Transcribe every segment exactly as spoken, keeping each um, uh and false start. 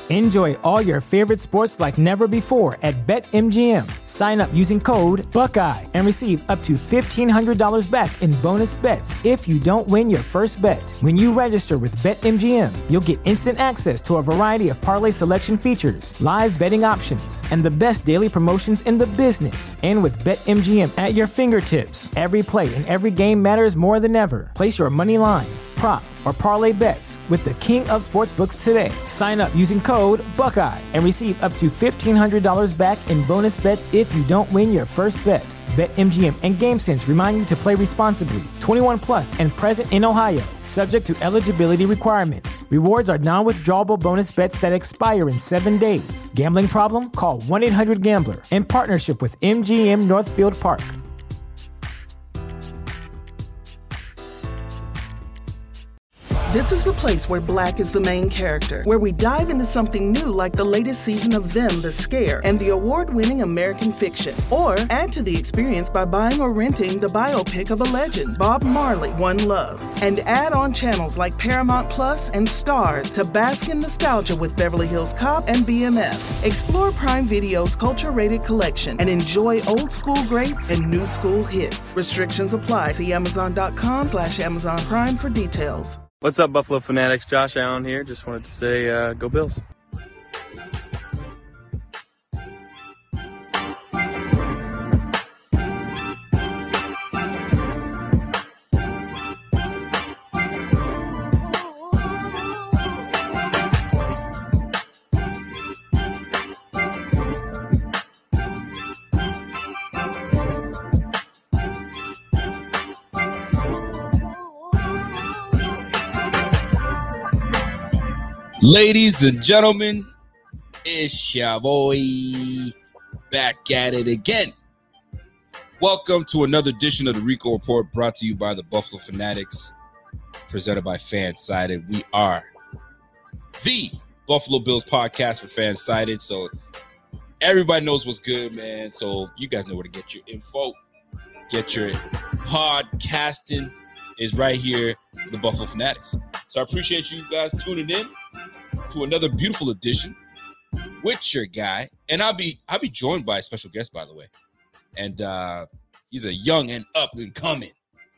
Enjoy all your favorite sports like never before at BetMGM. Sign up using code Buckeye and receive up to fifteen hundred dollars back in bonus bets if you don't win your first bet. When you register with BetMGM, you'll get instant access to a variety of parlay selection features, live betting options, and the best daily promotions in the business. And with BetMGM at your fingertips, every play and every game matters more than ever. Place your money line, prop, or parlay bets with the king of sportsbooks today. Sign up using code Buckeye and receive up to fifteen hundred dollars back in bonus bets if you don't win your first bet. BetMGM and GameSense remind you to play responsibly. twenty-one plus and present in Ohio, subject to eligibility requirements. Rewards are non-withdrawable bonus bets that expire in seven days. Gambling problem? Call one eight hundred gambler in partnership with M G M Northfield Park. This is the place where Black is the main character, where we dive into something new like the latest season of Them, The Scare, and the award-winning American Fiction. Or add to the experience by buying or renting the biopic of a legend, Bob Marley, One Love. And add on channels like Paramount Plus and Stars to bask in nostalgia with Beverly Hills Cop and B M F. Explore Prime Video's culture-rated collection and enjoy old school greats and new school hits. Restrictions apply. See Amazon.com slash Amazon Prime for details. What's up, Buffalo Fanatics? Josh Allen here. Just wanted to say, uh, go Bills. Ladies and gentlemen, it's your boy back at it again. Welcome to another edition of the Rico Report, brought to you by the Buffalo Fanatics, presented by Fansided. We are the Buffalo Bills podcast for Fansided, so everybody knows what's good, man. So you guys know where to get your info, get your podcasting is right here with the Buffalo Fanatics. So I appreciate you guys tuning in to another beautiful edition with your guy, and I'll be I'll be joined by a special guest, by the way, and uh, he's a young and up and coming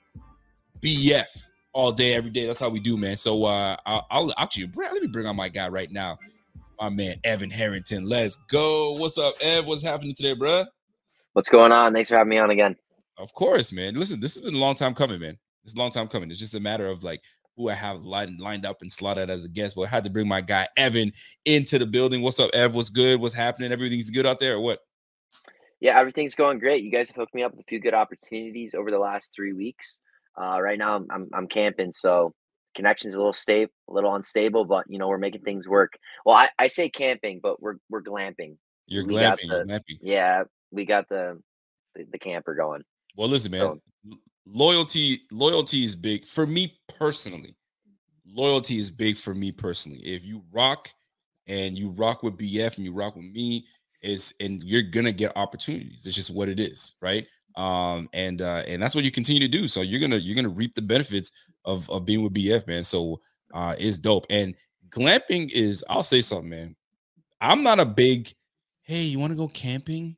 B F all day, every day. That's how we do, man. So uh, I'll, I'll actually let me bring on my guy right now, my man Evan Harrington. Let's go. What's up, Ev? What's happening today, bro? What's going on? Thanks for having me on again. Of course, man. Listen, this has been a long time coming, man. It's a long time coming. It's just a matter of like who I have lined, lined up and slotted as a guest. But I had to bring my guy Evan into the building. What's up, Ev? What's good? What's happening? Everything's good out there or what? Yeah, everything's going great. You guys have hooked me up with a few good opportunities over the last three weeks. Uh, right now, I'm, I'm I'm camping, so connection's a little stable, a little unstable, but you know we're making things work. Well, I, I say camping, but we're we're glamping. You're we glamping. The, you're glamping. Yeah, we got the, the the camper going. Well, listen, man. So, loyalty loyalty is big for me personally. Loyalty is big for me personally. If you rock and you rock with B F and you rock with me, is and you're gonna get opportunities. It's just what it is, right? Um, and uh, and that's what you continue to do. So you're gonna you're gonna reap the benefits of of being with B F, man. So uh, it's dope. And glamping is, I'll say something, man. I'm not a big, hey, you want to go camping?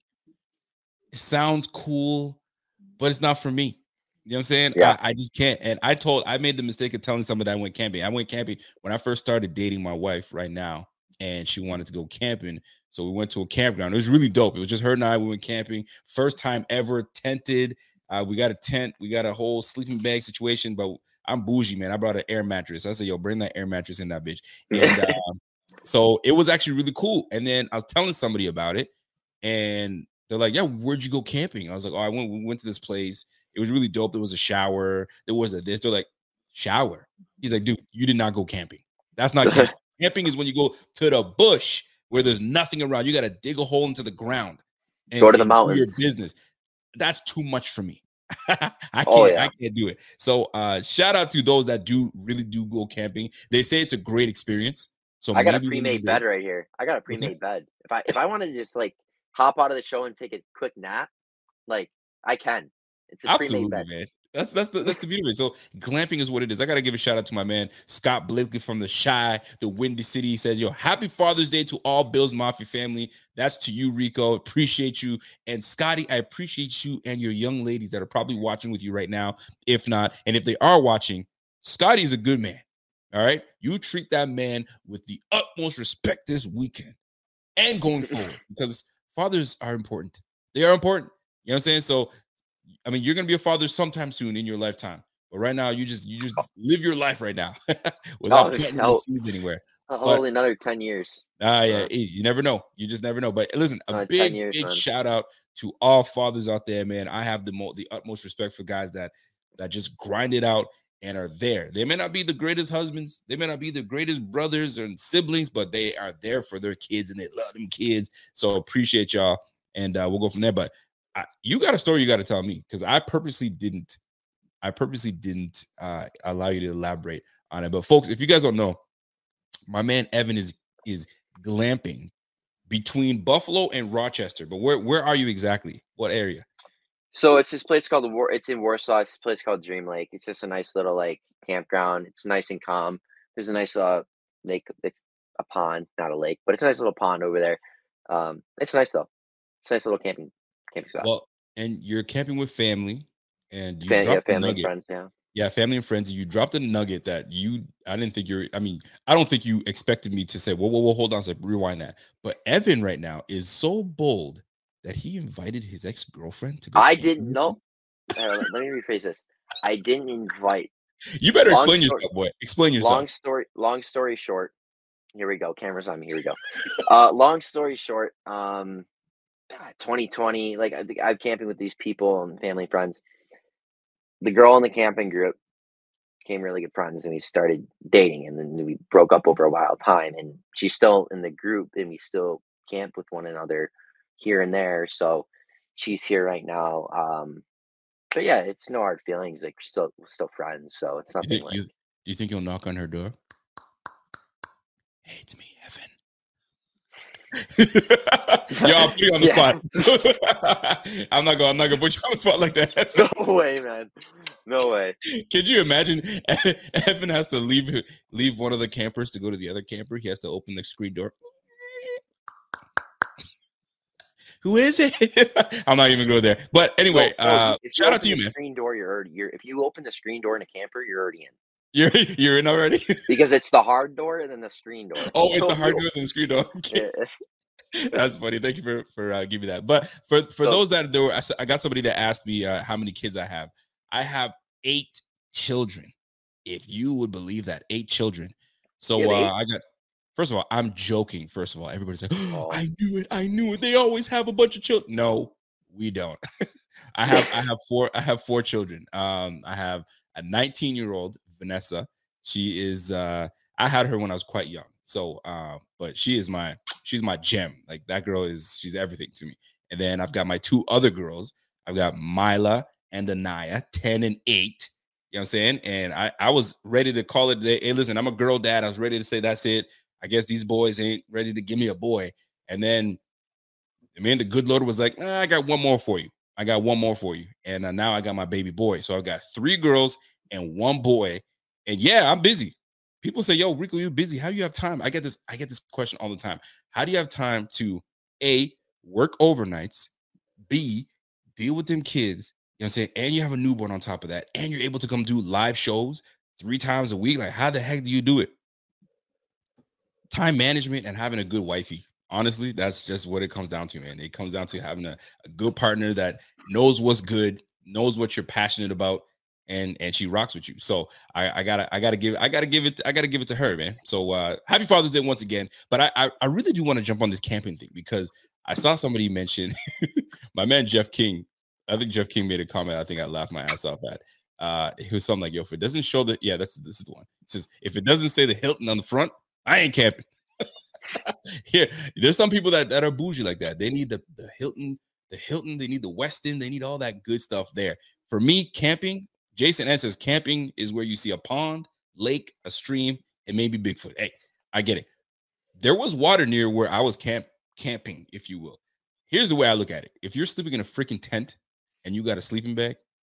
It sounds cool, but it's not for me. You know what I'm saying? Yeah. I, I just can't. And I told, I made the mistake of telling somebody I went camping. I went camping when I first started dating my wife right now, and she wanted to go camping. So we went to a campground. It was really dope. It was just her and I. We went camping. First time ever tented. Uh, we got a tent. We got a whole sleeping bag situation, but I'm bougie, man. I brought an air mattress. I said, yo, bring that air mattress in that bitch. And um, so it was actually really cool. And then I was telling somebody about it, and they're like, yeah, where'd you go camping? I was like, oh, I went, we went to this place. It was really dope. There was a shower. There was a this. They're like, shower? He's like, dude, you did not go camping. That's not camping. Camping is when you go to the bush where there's nothing around. You got to dig a hole into the ground and go to the and mountains. Do your business. That's too much for me. I can't. Oh, yeah. I can't do it. So uh, shout out to those that do really do go camping. They say it's a great experience. So I got a maybe one of pre-made these bed days- right here. I got a What's pre-made bed. If I if I wanted to just like hop out of the show and take a quick nap, like I can. It's a pre-made Absolutely, bed. man. That's that's the that's the beauty of it. So glamping is what it is. I gotta give a shout out to my man Scott Blakely from the Shy, the Windy City. He says, "Yo, happy Father's Day to all Bills Mafia family." That's to you, Rico. Appreciate you, and Scotty. I appreciate you and your young ladies that are probably watching with you right now. If not, and if they are watching, Scotty's a good man. All right, you treat that man with the utmost respect this weekend and going forward because fathers are important. They are important. You know what I'm saying? So. I mean, you're gonna be a father sometime soon in your lifetime, but right now you just you just live your life right now without Oh, planting no. any seeds anywhere. Only But another ten years. ah, yeah, Uh, eh, you never know. You just never know. But listen, a Uh, ten big years, big man. shout out to all fathers out there, man. I have the mo- the utmost respect for guys that that just grind it out and are there. They may not be the greatest husbands, they may not be the greatest brothers and siblings, but they are there for their kids and they love them kids. So appreciate y'all, and uh, we'll go from there. But I, you got a story you got to tell me because I purposely didn't. I purposely didn't uh, allow you to elaborate on it. But folks, if you guys don't know, my man Evan is is glamping between Buffalo and Rochester. But where where are you exactly? What area? So it's this place called the War. It's in Warsaw. It's this place called Dream Lake. It's just a nice little like campground. It's nice and calm. There's a nice uh lake. It's a pond, not a lake, but it's a nice little pond over there. Um, it's nice though. It's a nice little camping camping spot. Well, and you're camping with family, and you Fam- yeah, dropped a family and nugget. friends. Yeah. Yeah, family and friends. You dropped a nugget that you. I didn't think you're. I mean, I don't think you expected me to say. Whoa, whoa, whoa, hold on. So rewind that. But Evan right now is so bold that he invited his ex girlfriend to go. I camping didn't with know. him. Uh, let, let me rephrase this. I didn't invite. You better Long explain story- yourself, boy. Explain yourself. Long story. Long story short. Here we go. Cameras on me. Here we go. uh, long story short. Um, twenty twenty. Like I think I'm camping with these people and family and friends. The girl in the camping group became really good friends, and we started dating, and then we broke up over a wild time. And she's still in the group, and we still camp with one another here and there. So she's here right now. Um, but yeah, it's no hard feelings. Like we're still we're still friends, so it's You nothing think, like. you, do you think you'll knock on her door? Hey, it's me, Evan. Yo, I'll put you on the spot. I'm not gonna I'm not gonna put you on the spot like that. No way, man. No way. Could you imagine Evan has to leave leave one of the campers to go to the other camper? He has to open the screen door. Who is it? I'm not even going there. But anyway, No, no, uh, if you shout out open to you, the man. Screen door, you're already. You're, if you open the screen door in a camper, you're already in You're you're in already. because it's the hard door and then the screen door. Oh, it's So the hard you- door than the screen door. Okay. Yeah. That's funny. Thank you for for uh, giving that. But for for So- those that there were, I, s- I got somebody that asked me uh, how many kids I have. I have eight children. If you would believe that, eight children. So You have eight? uh, I got. First of all, I'm joking. First of all, everybody's like, Oh. "I knew it. I knew it. They always have a bunch of children." No, we don't. I have I have four. I have four children. Um, I have a nineteen year old Vanessa. She is. Uh, I had her when I was quite young. So, uh, but she is my. She's my gem. Like that girl is. She's everything to me. And then I've got my two other girls. I've got Mila and Anaya, ten and eight. You know what I'm saying? And I, I was ready to call it. Hey, listen, I'm a girl dad. I was ready to say that's it. I guess these boys ain't ready to give me a boy. And then, man, the good Lord was like, ah, I got one more for you. I got one more for you. And uh, now I got my baby boy. So I've got three girls and one boy. And yeah, I'm busy. People say, yo, Rico, you're busy. How do you have time? I get this, I get this question all the time. How do you have time to A, work overnights, B, deal with them kids, you know what I'm saying? And you have a newborn on top of that, and you're able to come do live shows three times a week. Like, how the heck do you do it? Time management and having a good wifey. Honestly, that's just what it comes down to, man. It comes down to having a, a good partner that knows what's good, knows what you're passionate about, and and she rocks with you. So I, I gotta I gotta give I gotta give it I gotta give it to her, man. So uh, happy Father's Day once again. But I I, I really do want to jump on this camping thing because I saw somebody mention my man Jeff King. I think Jeff King made a comment. I think I laughed my ass off at. Uh, he was something like, "Yo, if it doesn't show the yeah, that's this is the one." It says if it doesn't say the Hilton on the front, I ain't camping. Here, there's some people that, that are bougie like that. They need the, the Hilton, the Hilton, they need the Westin, they need all that good stuff there. For me, camping, Jason N says camping is where you see a pond, lake, a stream, and maybe Bigfoot. Hey, I get it. There was water near where I was camp camping, if you will. Here's the way I look at it. If you're sleeping in a freaking tent and you got a sleeping bag,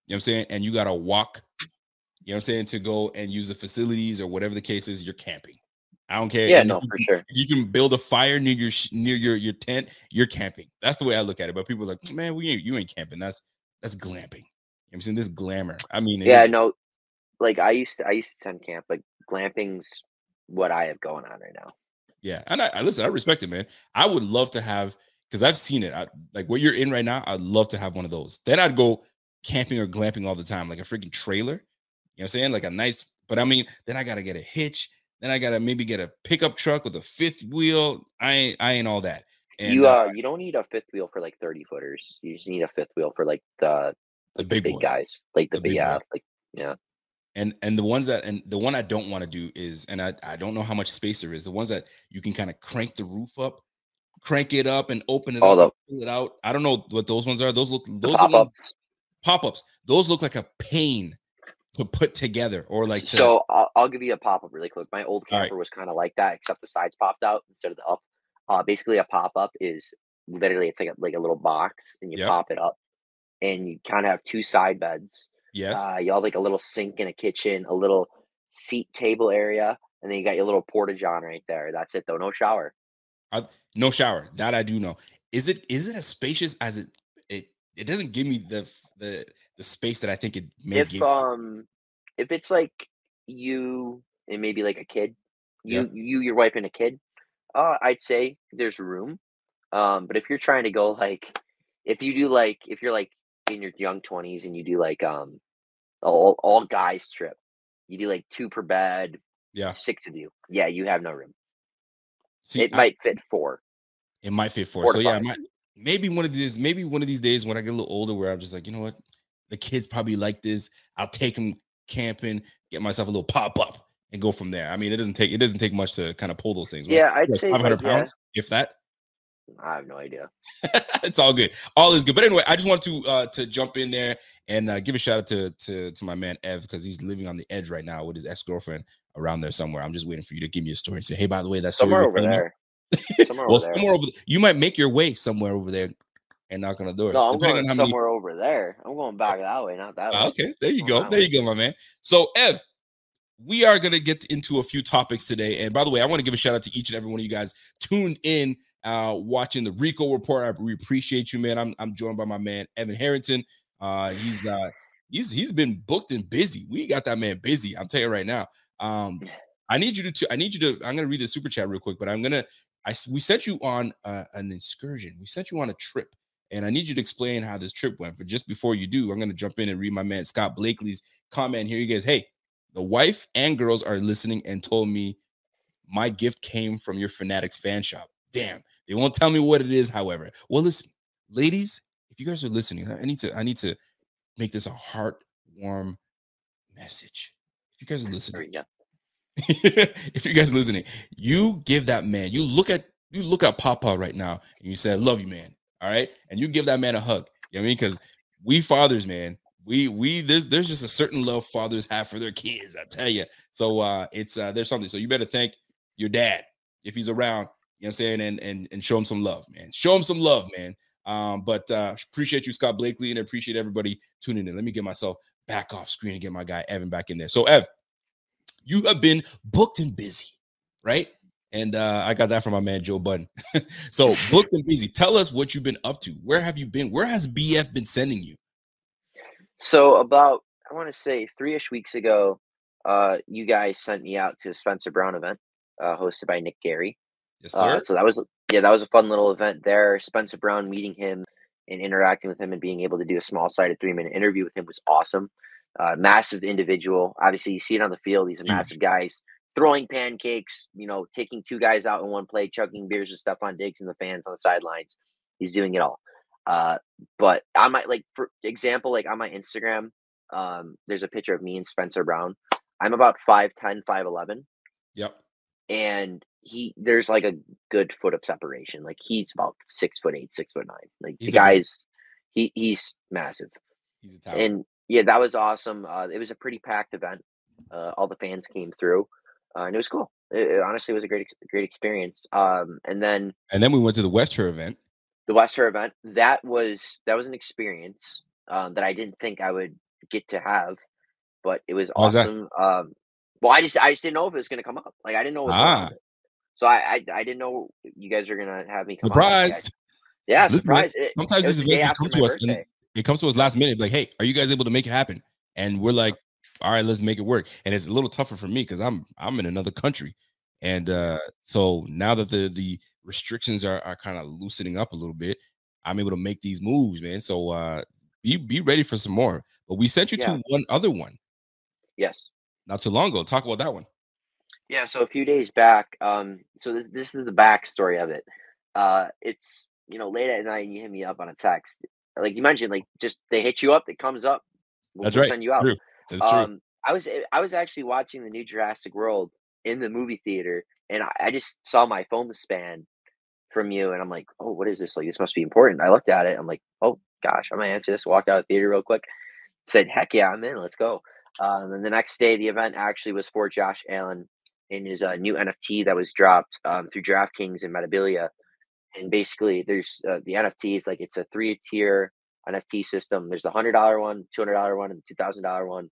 You know what I'm saying? And you got to walk, you know what I'm saying, to go and use the facilities or whatever the case is, you're camping. I don't care. Yeah, and no, if you for can, sure. If you can build a fire near your near your your tent, you're camping. That's the way I look at it. But people are like, man, we ain't, you ain't camping. That's that's glamping. You know what I'm saying? This glamour. I mean, it Yeah, is, no, like I used to I used to tent camp. Like glamping's what I have going on right now. yeah. And I, I listen, I respect it, man. I would love to have, because I've seen it. I, like what you're in right now, I'd love to have one of those. Then I'd go camping or glamping all the time, like a freaking trailer. You know what I'm saying? Like a nice, but I mean, then I gotta get a hitch. Then I gotta maybe get a pickup truck with a fifth wheel. I ain't, I ain't all that. And You uh, uh you don't need a fifth wheel for like thirty footers. You just need a fifth wheel for like the the like the big big boys, guys. Like the, the big big yeah, boys. like yeah. And and the ones that and the one I don't want to do is, and I, I don't know how much space there is, the ones that you can kind of crank the roof up, crank it up and open it All up the and pull it out. I don't know what those ones are. Those look the those are ones pop-ups. pop-ups. Those look like a pain to put together or like to So I'll, I'll give you a pop-up really quick. My old all right. camper was kind of like that, except the sides popped out instead of the up. Uh, basically, a pop-up is literally it's like a, like a little box, and you Yep. pop it up, and you kind of have two side beds. Yes. Uh, you have like a little sink in a kitchen, a little seat table area, and then you got your little porta john right there. That's it though. No shower. I, no shower. That I do know. Is it is it as spacious as it it it doesn't give me the the the space that I think it may If give. um if it's like you and maybe like a kid, Yeah. you you your wife and a kid, uh, I'd say there's room. Um, but if you're trying to go like, if you do like, if you're like in your young twenties and you do like um all all guys trip, you do like two per bed, Yeah. six of you. Yeah, you have no room. See, It I- might fit four. It might fit four. Four So to yeah, I five. might, maybe one of these, maybe one of these days when I get a little older, where I'm just like, you know what, the kids probably like this. I'll take them camping, get myself a little pop up, and go from there. I mean, it doesn't take it doesn't take much to kind of pull those things. Right? Yeah, I'd Yes, say five hundred like, yeah. pounds, if that. I have no idea. It's all good. All is good. But anyway, I just want to uh to jump in there and uh, give a shout out to to to my man Ev, because he's living on the edge right now with his ex-girlfriend around there somewhere. I'm just waiting for you to give me a story and say, hey, by the way, that story Somewhere you're over telling me- there. Somewhere well, over there. somewhere over th- you might make your way somewhere over there and knock on the door. No, I'm depending going on how many- somewhere over there. I'm going back that way, not that way. Ah, okay, there you Oh, go. that There way. you go, my man. So, Ev, we are going to get into a few topics today. And by the way, I want to give a shout out to each and every one of you guys tuned in, uh, watching the Rico Report. I we appreciate you, man. I'm I'm joined by my man Evan Harrington. Uh, he's uh he's he's been booked and busy. We got that man busy. I'm telling you right now. Um, I need you to I need you to. I'm gonna read the super chat real quick, but I'm gonna. I we sent you on uh, an excursion. We sent you on a trip. And I need you to explain how this trip went. But just before you do, I'm going to jump in and read my man Scott Blakely's comment here. He goes, hey, the wife and girls are listening and told me my gift came from your Fanatics fan shop. Damn, they won't tell me what it is, however. Well, listen, ladies, if you guys are listening, I need to I need to make this a heart-warm message. If you guys are There listening, we go. if you guys are listening, you give that man, you look at you look at Papa right now and you say, I love you, man. All right. And you give that man a hug. You know what I mean? Because we fathers, man, we we there's there's just a certain love fathers have for their kids. I tell you. So uh it's uh there's something. So you better thank your dad if he's around, you know what I'm saying, and and and show him some love, man. Show him some love, man. Um, but uh appreciate you, Scott Blakely, and appreciate everybody tuning in. Let me get myself back off screen and get my guy Evan back in there. So Ev, you have been booked and busy, right? And uh, I got that from my man Joe Budden. So booked and busy. Tell us what you've been up to. Where have you been? Where has B F been sending you? So about I want to say three-ish weeks ago, uh, you guys sent me out to a Spencer Brown event, uh, hosted by Nick Gary. Yes, sir. Uh, so that was yeah, that was a fun little event there. Spencer Brown, meeting him and interacting with him and being able to do a small-sided three-minute interview with him was awesome. Uh, massive individual. Obviously, you see it on the field. He's a Huge. massive guy. He's throwing pancakes, you know, taking two guys out in one play, chugging beers with Stephon Diggs and the fans on the sidelines. He's doing it all. Uh, but I might like, for example, like on my Instagram, um, there's a picture of me and Spencer Brown. I'm about five ten, five eleven. Yep. And he, there's like a good foot of separation. Like he's about six foot eight, six foot nine. Like He's the a good- guy's, he he's massive. He's a tower. And yeah, that was awesome. Uh, it was a pretty packed event. Uh, all the fans came through, uh, and it was cool. It, it honestly was a great, ex- great experience. Um, and then and then we went to the Western event. the Western event, that was that was an experience um, that I didn't think I would get to have, but it was How's that? awesome. Um, well, I just I just didn't know if it was going to come up. Like I didn't know what was going on Ah, with it. So I, I I didn't know you guys are gonna have me come on. surprise. Yeah, Listen, man, surprise. It, sometimes it was these the day events just after come my to us and birthday. it comes to us last minute. Like, hey, are you guys able to make it happen? And we're like, all right, let's make it work. And it's a little tougher for me because I'm I'm in another country. And uh, so now that the the restrictions are, are kind of loosening up a little bit, I'm able to make these moves, man. So uh, be be ready for some more. But we sent you Yeah. to one other one Yes. not too long ago. Talk about that one. Yeah, so a few days back, um, so this this is the backstory of it. Uh, it's you know late at night, and you hit me up on a text, like you mentioned, like just they hit you up, it comes up, we'll, That's we'll right. send you out. True. That's true. Um, I was I was actually watching the new Jurassic World in the movie theater, and I, I just saw my phone span from you, and I'm like, oh, what is this? Like this must be important. I looked at it, I'm like, oh gosh, I'm gonna answer this. Walked out of the theater real quick, said, heck yeah, I'm in. Let's go. Um, and the next day, the event actually was for Josh Allen in his uh, new N F T that was dropped um, through DraftKings and Metabilia. And basically, there's uh, the N F Ts, like it's a three tier N F T system. There's the one hundred dollar one, two hundred dollar one, and the two thousand dollar one.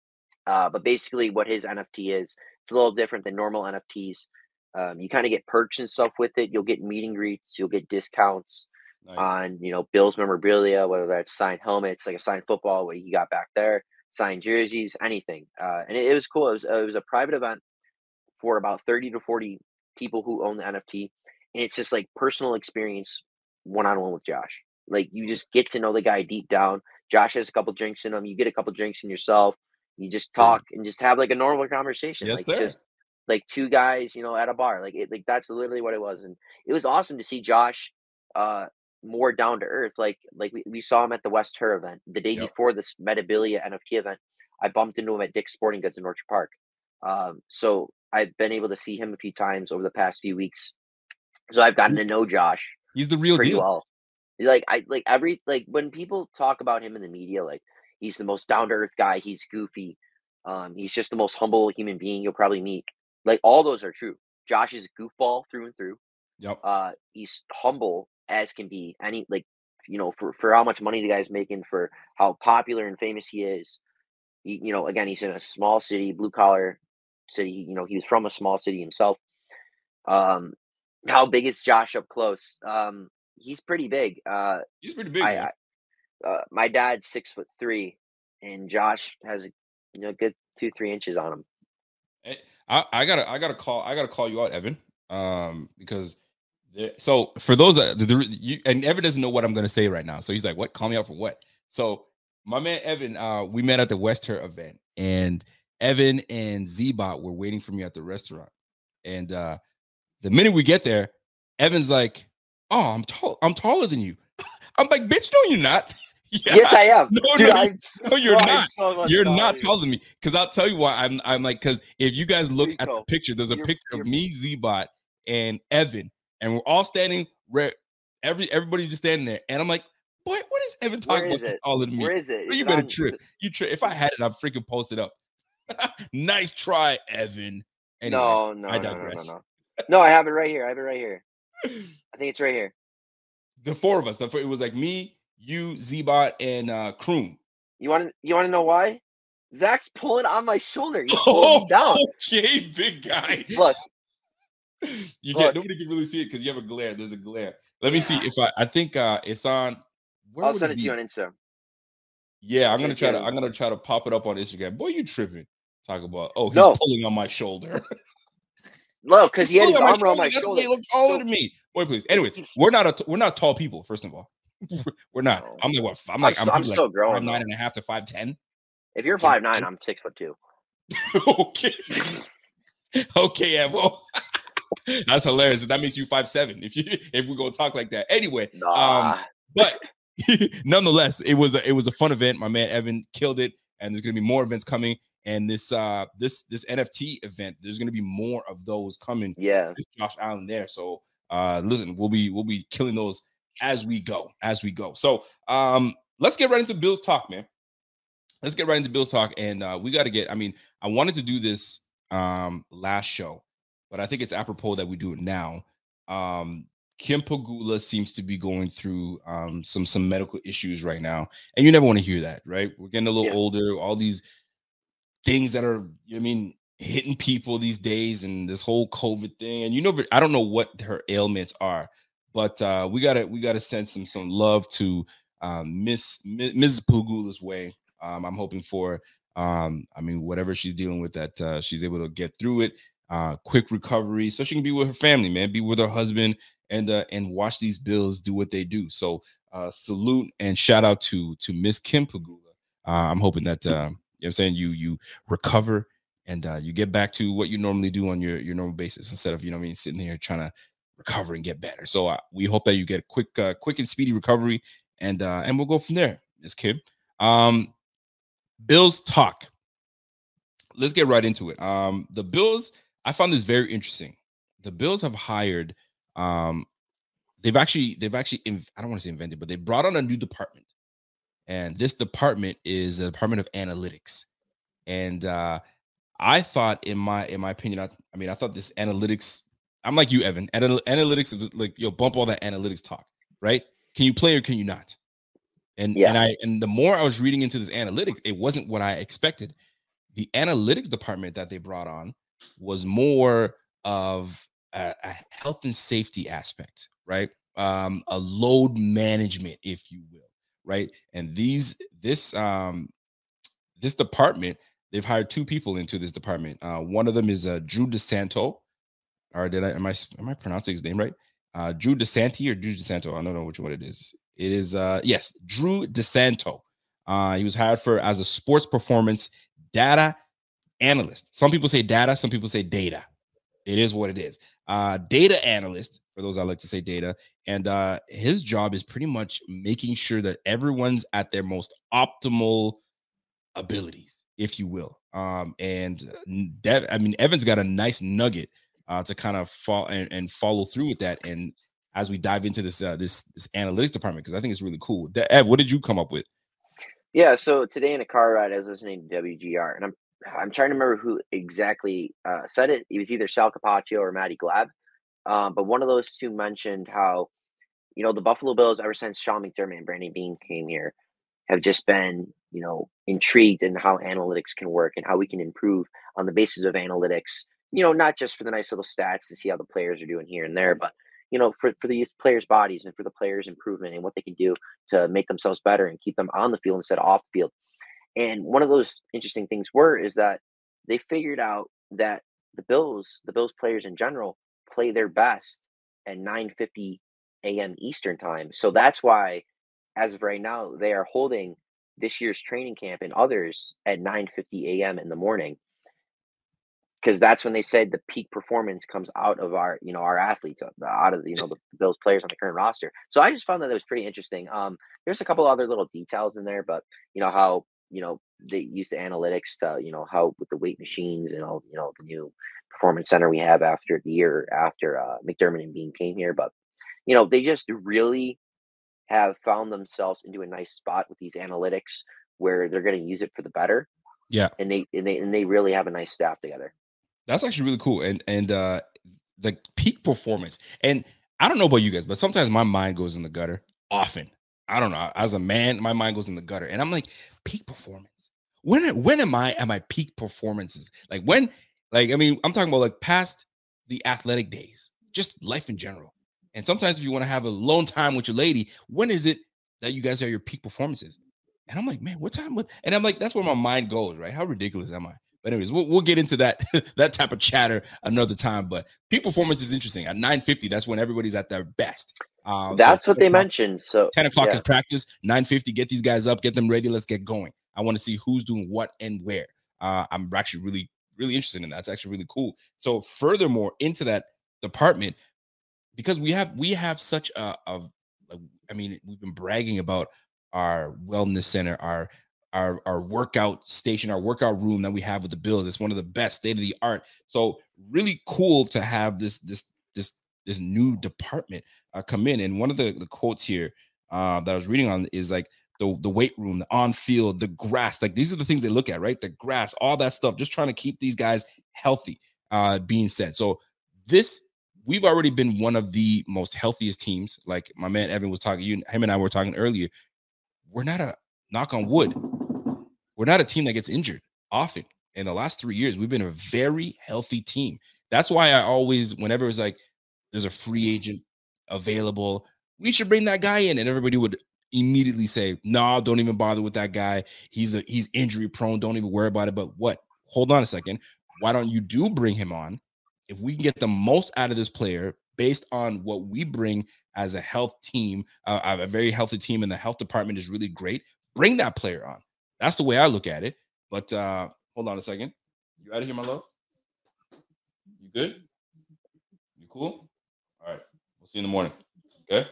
Uh, but basically, what his N F T is, it's a little different than normal N F Ts. Um, you kind of get perks and stuff with it. You'll get meet and greets, you'll get discounts Nice. on, you know, Bills memorabilia, whether that's signed helmets, like a signed football, what you got back there, signed jerseys, anything. Uh, and it, it was cool. It was, it was a private event for about thirty to forty people who own the N F T. And it's just like personal experience one-on-one with Josh. Like you just get to know the guy deep down. Josh has a couple drinks in him. You get a couple drinks in yourself. You just talk and just have like a normal conversation. Yes, like sir. just like two guys, you know, at a bar. Like it, like that's literally what it was. And it was awesome to see Josh uh more down to earth. Like like we, we saw him at the West Her event the day Yep. before this Metabilia N F T event. I bumped into him at Dick's Sporting Goods in Orchard Park. Um, so I've been able to see him a few times over the past few weeks. So I've gotten to know Josh He's the real pretty deal. well. Like I like every like when people talk about him in the media, like he's the most down to earth guy. He's goofy. Um, he's just the most humble human being you'll probably meet. Like all those are true. Josh is a goofball through and through. Yep. Uh, he's humble as can be. Any like you know for for how much money the guy's making, for how popular and famous he is. He, you know, again, he's in a small city, blue collar city. You know, he was from a small city himself. Um, how big is Josh up close? Um, he's pretty big. Uh, He's pretty big. I, man. I uh, my dad's six foot three, and Josh has a you know good two three inches on him. Hey, I, I gotta I gotta call I gotta call you out, Evan. Um, because there, so for those that the, the, you and Evan doesn't know what I'm gonna say right now, so he's like, "What? Call me out for what?" So my man Evan, uh, we met at the West Her event, and Evan and Z-Bot were waiting for me at the restaurant, and uh, the minute we get there, Evan's like, "Oh, I'm tall. I'm taller than you." I'm like, "Bitch, no, you're not." Yeah. Yes, I am. No, Dude, no, I'm no, you're so- I'm not. so much You're taller not than you. taller than me. Because I'll tell you why. I'm I'm like, because if you guys look at the Rico, picture, there's a you're- picture of you're- me, Z-Bot, and Evan, and we're all standing where every everybody's just standing there. And I'm like, boy, what is Evan talking Where about? is He's it? taller than me. Where is it? Bro, Is you it better on- is trip. it- You trip. If I had it, I'd freaking post it up. Nice try, Evan. Anyway, no, no, I no, no, no, digress. no. No, I have it right here. I have it right here. I think it's right here. The four of us. The four, it was like me, you, Z-Bot, and uh Kroom. You want to? You want to know why? Zach's pulling on my shoulder. He's pulling me down. Okay, big guy. Look, You Look. can't. Nobody can really see it because you have a glare. There's a glare. Let me see Yeah. if I. I think uh it's on. Where I'll would send it be? to you on Insta. Yeah, I'm I'll gonna send it try to to. you. I'm gonna try to pop it up on Instagram. Boy, you tripping? Talk about. Oh, he's No. pulling on my shoulder. Look, because he had his Pulling arm around my That's why shoulder. he looks taller So- than me. Boy, please. Anyway, we're not a. We're not tall people. First of all, we're not. No. I'm like what? I'm I'm like. st- I'm probably still like growing, five nine though. and a half to five ten. If you're Okay. five nine, I'm six foot two. Okay. Okay, Evo. That's hilarious. That makes you five seven. If you if we're gonna talk like that. Anyway, um, Nah. but nonetheless, it was a, it was a fun event. My man Evan killed it, and there's gonna be more events coming. And this uh this this N F T event, there's gonna be more of those coming. Yeah. There's Josh Allen there. So uh listen, we'll be we'll be killing those as we go, as we go. So um let's get right into Bills talk, man. Let's get right into Bills talk. And uh we got to get, I mean, I wanted to do this um last show, but I think it's apropos that we do it now. Um Kim Pegula seems to be going through um, some some medical issues right now, and you never want to hear that, right? We're getting a little yeah. older. All these things that are, I mean, hitting people these days, and this whole COVID thing, and you know, I don't know what her ailments are, but uh, we gotta we gotta send some some love to um, Miss Missus Pegula's way. Um, I'm hoping for, um, I mean, whatever she's dealing with, that uh, she's able to get through it. Uh, quick recovery, so she can be with her family, man, be with her husband, and uh, and watch these Bills do what they do. So uh, salute and shout out to to Miss Kim Pegula. Uh, I'm hoping that uh, you know what I'm saying you you recover and uh, you get back to what you normally do on your your normal basis, instead of, you know what I mean, sitting here trying to recover and get better. So uh, we hope that you get a quick uh, quick and speedy recovery, and uh, and we'll go from there, Miss Kim. Um, Bills talk. Let's get right into it. Um, the Bills. I found this very interesting. The Bills have hired, um, they've actually, they've actually, inv- I don't want to say invented, but they brought on a new department. And this department is the Department of Analytics. And uh, I thought, in my in my opinion, I, I mean, I thought this analytics, I'm like you, Evan. Anal- analytics is like, yo, bump all that analytics talk, right? Can you play or can you not? And yeah. and I and the more I was reading into this analytics, it wasn't what I expected. The analytics department that they brought on was more of a, a health and safety aspect, right? Um, a load management, if you will, right? And these, this, um, this department, they've hired two people into this department. Uh, one of them is uh, Drew DeSanto, or did I am I am I pronouncing his name right? Uh, Drew DeSanti or Drew DeSanto? I don't know which one it is. It is uh, yes, Drew DeSanto. Uh, he was hired for as a sports performance data analyst. Some people say data, some people say data. It is what it is. Uh, data analyst, for those I like to say data. And uh, his job is pretty much making sure that everyone's at their most optimal abilities, if you will. Um, and Dev, I mean, Evan's got a nice nugget uh, to kind of fall and, and follow through with that. And as we dive into this uh, this this analytics department, because I think it's really cool. De- Ev, what did you come up with? Yeah, so today in a car ride, I was listening to W G R, and I'm I'm trying to remember who exactly uh, said it. It was either Sal Capaccio or Matty Glab. Um, but one of those two mentioned how, you know, the Buffalo Bills, ever since Sean McDermott and Brandon Beane came here, have just been, you know, intrigued in how analytics can work and how we can improve on the basis of analytics, you know, not just for the nice little stats to see how the players are doing here and there, but, you know, for, for these players' bodies and for the players' improvement and what they can do to make themselves better and keep them on the field instead of off the field. And one of those interesting things were is that they figured out that the Bills, the Bills players in general, play their best at nine fifty a.m. Eastern time. So that's why, as of right now, they are holding this year's training camp and others at nine fifty a.m. in the morning, because that's when they said the peak performance comes out of our, you know, our athletes, out of, you know, the Bills players on the current roster. So I just found that it was pretty interesting. Um, there's a couple other little details in there, but you know how, you know, they use the analytics to, you know, how with the weight machines and all, you know, the new performance center we have after the year after uh, McDermott and Beane came here. But, you know, they just really have found themselves into a nice spot with these analytics where they're going to use it for the better. Yeah. And they, and they, and they really have a nice staff together. That's actually really cool. And, and uh, the peak performance, and I don't know about you guys, but sometimes my mind goes in the gutter often. I don't know. As a man, my mind goes in the gutter, and I'm like, peak performance. When when am I at my peak performances? Like when, like I mean, I'm talking about like past the athletic days, just life in general. And sometimes if you want to have a alone time with your lady, when is it that you guys are your peak performances? And I'm like, man, what time? What? And I'm like, that's where my mind goes, right? How ridiculous am I? But anyways, we'll, we'll get into that that type of chatter another time. But peak performance is interesting. At nine fifty, that's when everybody's at their best. Um, that's so what they mentioned. So ten o'clock yeah. is practice. nine fifty, get these guys up, get them ready. Let's get going. I want to see who's doing what and where. Uh, I'm actually really, really interested in that. It's actually really cool. So furthermore, into that department, because we have we have such a, a, a I mean, we've been bragging about our wellness center, our our our workout station, our workout room that we have with the Bills. It's one of the best, state of the art. So really cool to have this this this this new department uh, come in. And one of the, the quotes here uh, that I was reading on is like the the weight room, the on field, the grass. Like these are the things they look at, right? The grass, all that stuff, just trying to keep these guys healthy. Uh, being said, so this we've already been one of the most healthiest teams. Like my man Evan was talking, you, him and I were talking earlier. We're not a knock on wood. We're not a team that gets injured often. In the last three years, we've been a very healthy team. That's why I always, whenever it's like there's a free agent available, we should bring that guy in, and everybody would immediately say, "No, don't even bother with that guy. He's a he's injury prone. Don't even worry about it." But what? Hold on a second. Why don't you do bring him on? If we can get the most out of this player based on what we bring as a health team, uh, a very healthy team, and the health department is really great, bring that player on. That's the way I look at it. But uh, hold on a second. You out of here, my love? You good? You cool? All right. We'll see you in the morning. Okay?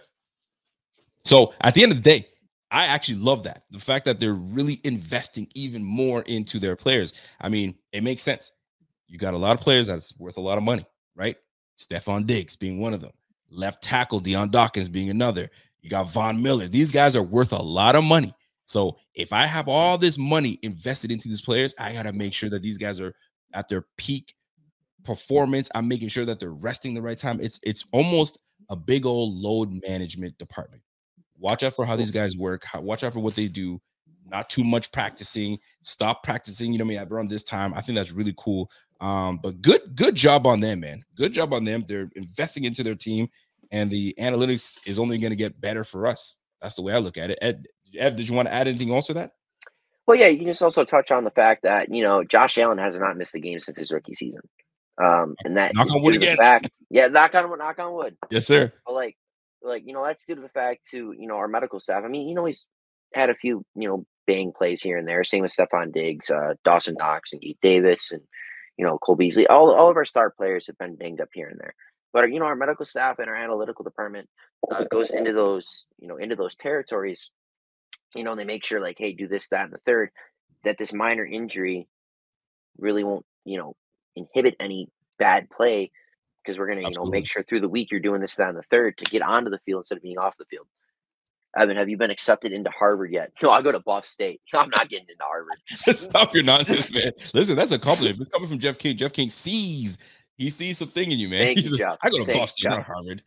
So at the end of the day, I actually love that. The fact that they're really investing even more into their players. I mean, it makes sense. You got a lot of players that's worth a lot of money, right? Stephon Diggs being one of them. Left tackle Deion Dawkins being another. You got Von Miller. These guys are worth a lot of money. So if I have all this money invested into these players, I got to make sure that these guys are at their peak performance. I'm making sure that they're resting the right time. It's it's almost a big old load management department. Watch out for how these guys work. How, watch out for what they do. Not too much practicing. Stop practicing. You know what I mean? Around this time, I think that's really cool. Um, but good, good job on them, man. Good job on them. They're investing into their team, and the analytics is only going to get better for us. That's the way I look at it. Ed, Ed, did you want to add anything else to that? Well, yeah, you can just also touch on the fact that, you know, Josh Allen has not missed a game since his rookie season. Um, and that knock is on wood due to the again. fact, yeah, knock on wood, knock on wood. Yes, sir. But like, like, you know, that's due to the fact to, you know, our medical staff. I mean, you know, he's had a few, you know, bang plays here and there. Same with Stephon Diggs, uh, Dawson Knox, and Gabe Davis, and, you know, Cole Beasley. All, all of our star players have been banged up here and there. But, you know, our medical staff and our analytical department uh, goes into those, you know, into those territories. You know, they make sure, like, hey, do this, that, and the third, that this minor injury really won't, you know, inhibit any bad play, because we're going to, you know, make sure through the week you're doing this, that, and the third to get onto the field instead of being off the field. Evan, have you been accepted into Harvard yet? No, I go to Buff State. I'm not getting into Harvard. Stop your nonsense, man. Listen, that's a compliment. If it's coming from Jeff King, Jeff King sees, he sees something in you, man. Thank He's you, like, Jeff. I go to Thanks, Buff State, Jeff. not Harvard.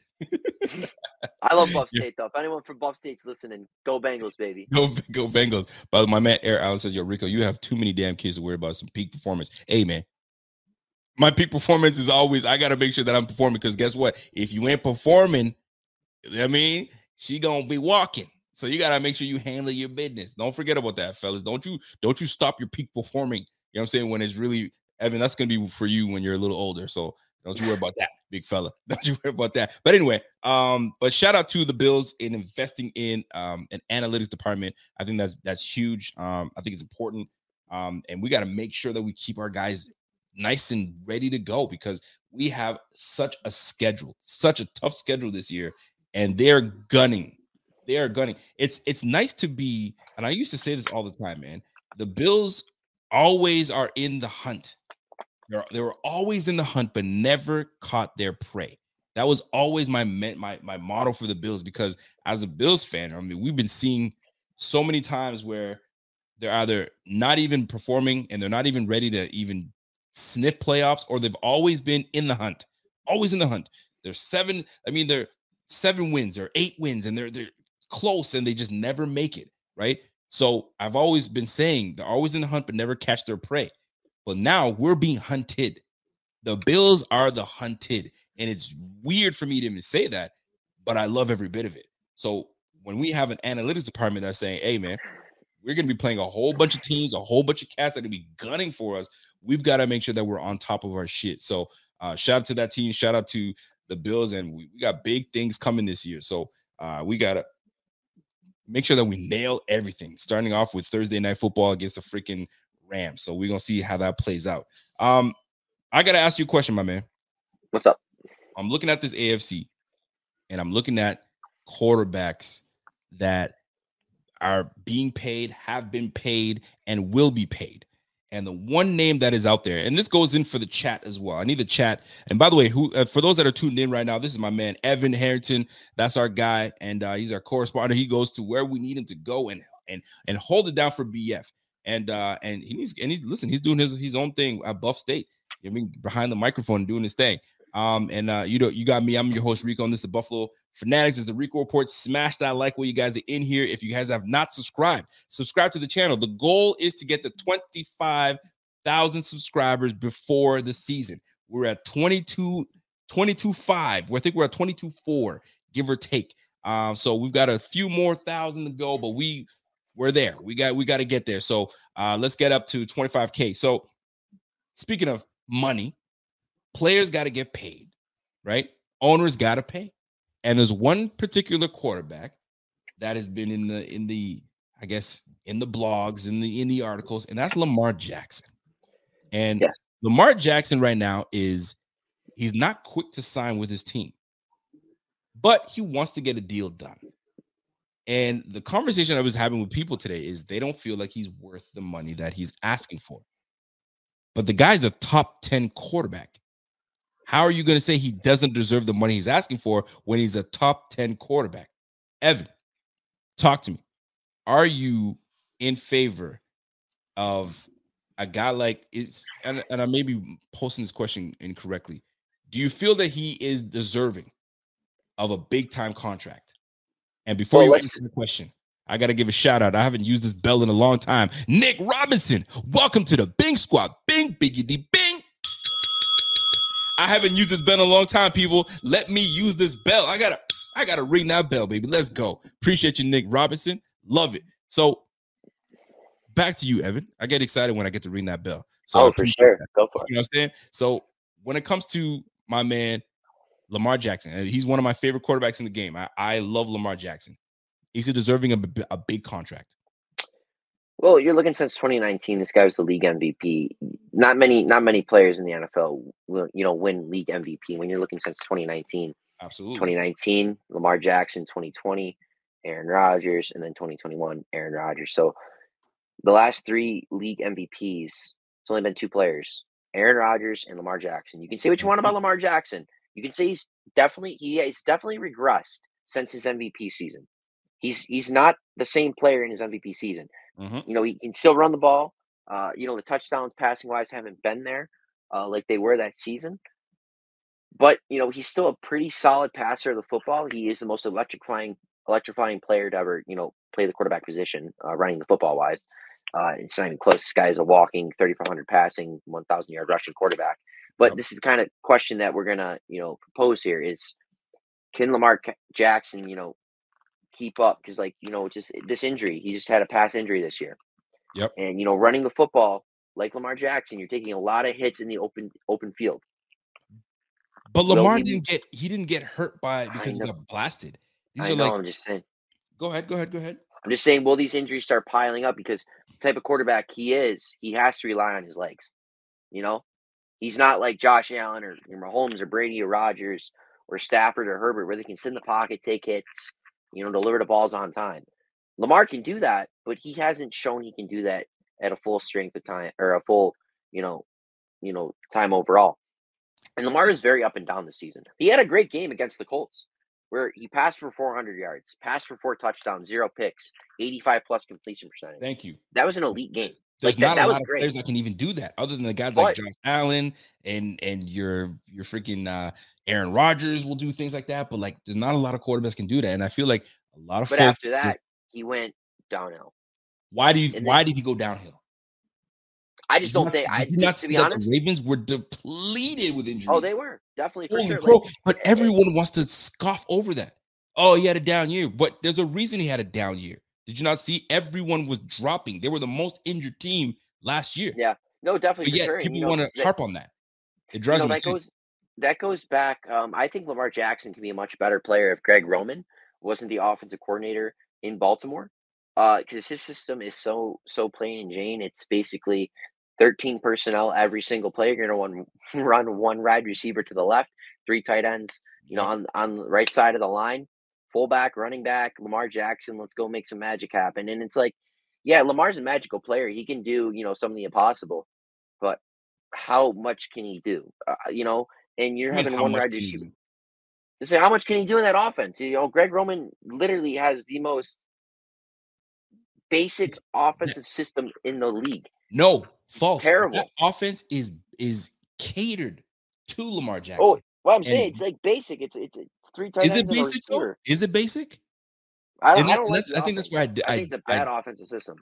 I love Buff State, though. If anyone from Buff State's listening, go Bengals, baby. Go, go Bengals. But my man Eric Allen says, yo, Rico, you have too many damn kids to worry about some peak performance. Hey, man, my peak performance is always, I got to make sure that I'm performing, because guess what? If you ain't performing, I mean, she going to be walking. So you got to make sure you handle your business. Don't forget about that, fellas. Don't you, don't you stop your peak performing. You know what I'm saying? When it's really, Evan, that's going to be for you when you're a little older. So don't you worry about that, big fella. Don't you worry about that. But anyway, um, but shout out to the Bills in investing in um, an analytics department. I think that's that's huge. Um, I think it's important. Um, and we got to make sure that we keep our guys nice and ready to go, because we have such a schedule, such a tough schedule this year, and they're gunning. They are gunning. It's it's nice to be, and I used to say this all the time, man. The Bills always are in the hunt. They're, they were always in the hunt, but never caught their prey. That was always my my my motto for the Bills, because as a Bills fan, I mean, we've been seeing so many times where they're either not even performing and they're not even ready to even sniff playoffs, or they've always been in the hunt, always in the hunt. They're seven. I mean, they're seven wins or eight wins, and they're they're close, and they just never make it, right? So I've always been saying they're always in the hunt, but never catch their prey. But now we're being hunted. The Bills are the hunted. And it's weird for me to even say that, but I love every bit of it. So when we have an analytics department that's saying, hey, man, we're going to be playing a whole bunch of teams, a whole bunch of cats that are going to be gunning for us, we've got to make sure that we're on top of our shit. So uh, shout out to that team. Shout out to the Bills. And we, we got big things coming this year. So uh, we got to make sure that we nail everything, starting off with Thursday Night Football against the freaking Rams. So we're going to see how that plays out. Um, I got to ask you a question, my man. What's up? I'm looking at this A F C, and I'm looking at quarterbacks that are being paid, have been paid, and will be paid. And the one name that is out there, and this goes in for the chat as well. I need the chat. And by the way, who uh, for those that are tuned in right now, this is my man, Evan Harrington. That's our guy, and uh, he's our correspondent. He goes to where we need him to go and and and hold it down for B F. And uh, and he's and he's listen, he's doing his his own thing at Buff State. I mean, behind the microphone and doing his thing. Um, and uh, you know, you got me. I'm your host, Rico, and this is the Buffalo Fanatics. This is the Rico Report. Smash that like while you guys are in here. If you guys have not subscribed, subscribe to the channel. The goal is to get to twenty-five thousand subscribers before the season. We're at twenty-two, twenty-two five. I think we're at twenty-two four, give or take. Um, so we've got a few more thousand to go, but we we're there. We got we got to get there. So uh, let's get up to twenty-five K. So speaking of money, players got to get paid, right? Owners got to pay. And there's one particular quarterback that has been in the in the I guess in the blogs, in the in the articles, and that's Lamar Jackson. And yes. Lamar Jackson right now is he's not quick to sign with his team, but he wants to get a deal done. And the conversation I was having with people today is they don't feel like he's worth the money that he's asking for. But the guy's a top ten quarterback. How are you going to say he doesn't deserve the money he's asking for when he's a top ten quarterback? Evan, talk to me. Are you in favor of a guy like is and, and I may be posting this question incorrectly. Do you feel that he is deserving of a big time contract? And before well, you answer the question, I got to give a shout out. I haven't used this bell in a long time. Nick Robinson, welcome to the Bing Squad. Bing, biggity, bing. I haven't used this bell in a long time, people. Let me use this bell. I gotta, I gotta ring that bell, baby. Let's go. Appreciate you, Nick Robinson. Love it. So back to you, Evan. I get excited when I get to ring that bell. So oh, for sure. That. Go for it. You know what I'm saying? So when it comes to my man, Lamar Jackson, and he's one of my favorite quarterbacks in the game. I, I love Lamar Jackson. Is he deserving of a, a big contract? Well, you're looking since twenty nineteen. This guy was the league M V P. Not many, not many players in the N F L will, you know, win league M V P. When you're looking since twenty nineteen, absolutely. twenty nineteen, Lamar Jackson. twenty twenty, Aaron Rodgers, and then twenty twenty-one, Aaron Rodgers. So the last three league M V Ps, it's only been two players: Aaron Rodgers and Lamar Jackson. You can say what you want about Lamar Jackson. You can say he's definitely he he's definitely regressed since his M V P season. He's he's not the same player in his M V P season. Mm-hmm. You know, he can still run the ball. Uh, you know, the touchdowns passing wise haven't been there uh, like they were that season. But, you know, he's still a pretty solid passer of the football. He is the most electrifying electrifying player to ever, you know, play the quarterback position, uh, running the football wise. Uh, it's not even close. This guy is a walking thirty-five hundred passing, one thousand yard rushing quarterback. But yep. This is the kind of question that we're going to, you know, propose here is, can Lamar Jackson, you know, keep up? Because, like, you know, just this injury, he just had a pass injury this year. Yep. And, you know, running the football like Lamar Jackson, you're taking a lot of hits in the open open field. But Lamar he, didn't get he didn't get hurt by because he got blasted. These I are know, like, I'm just saying. Go ahead, go ahead, go ahead. I'm just saying, will these injuries start piling up? Because the type of quarterback he is, he has to rely on his legs. You know? He's not like Josh Allen or, or Mahomes or Brady or Rodgers or Stafford or Herbert, where they can sit in the pocket, take hits, you know, deliver the balls on time. Lamar can do that, but he hasn't shown he can do that at a full strength of time or a full, you know, you know, time overall. And Lamar is very up and down this season. He had a great game against the Colts where he passed for four hundred yards, passed for four touchdowns, zero picks, eighty-five plus completion percentage. Thank you. That was an elite game. There's like not that, that a was lot of great. players that can even do that, other than the guys but, like Josh Allen and and your your freaking uh, Aaron Rodgers will do things like that. But like, there's not a lot of quarterbacks can do that, and I feel like a lot of. But folks after that, just, he went downhill. Why do you? And why then, did he go downhill? I just did don't not, think. I did not to be that honest, the Ravens were depleted with injuries. Oh, they were definitely for Holy sure. Crow, like, but everyone wants to scoff over that. Oh, he had a down year, but there's a reason he had a down year. Did you not see? Everyone was dropping. They were the most injured team last year. Yeah, no, definitely. But yet, sure. people you know, want to that, harp on that. It drives you know, me that insane. goes that goes back. Um, I think Lamar Jackson can be a much better player if Greg Roman wasn't the offensive coordinator in Baltimore, because uh, his system is so so plain and Jane. It's basically thirteen personnel, every single player. You're going to run one wide receiver to the left, three tight ends, you know, on, on the right side of the line, fullback, running back, Lamar Jackson, let's go make some magic happen. And it's like, yeah, Lamar's a magical player. He can do, you know, some of the impossible, but how much can he do? Uh, you know, and you're I mean, having how one much wide can he receiver. do? You say, how much can he do in that offense? You know, Greg Roman literally has the most basic offensive system in the league. No, false. It's terrible. That offense is is catered to Lamar Jackson. Oh, Well, I'm And saying it's like basic. It's it's, it's three tight is ends it and a basic though? receiver. Is it basic? I, And I that, don't and like that's the I think that's offense. where I I I, think it's a I bad offensive system.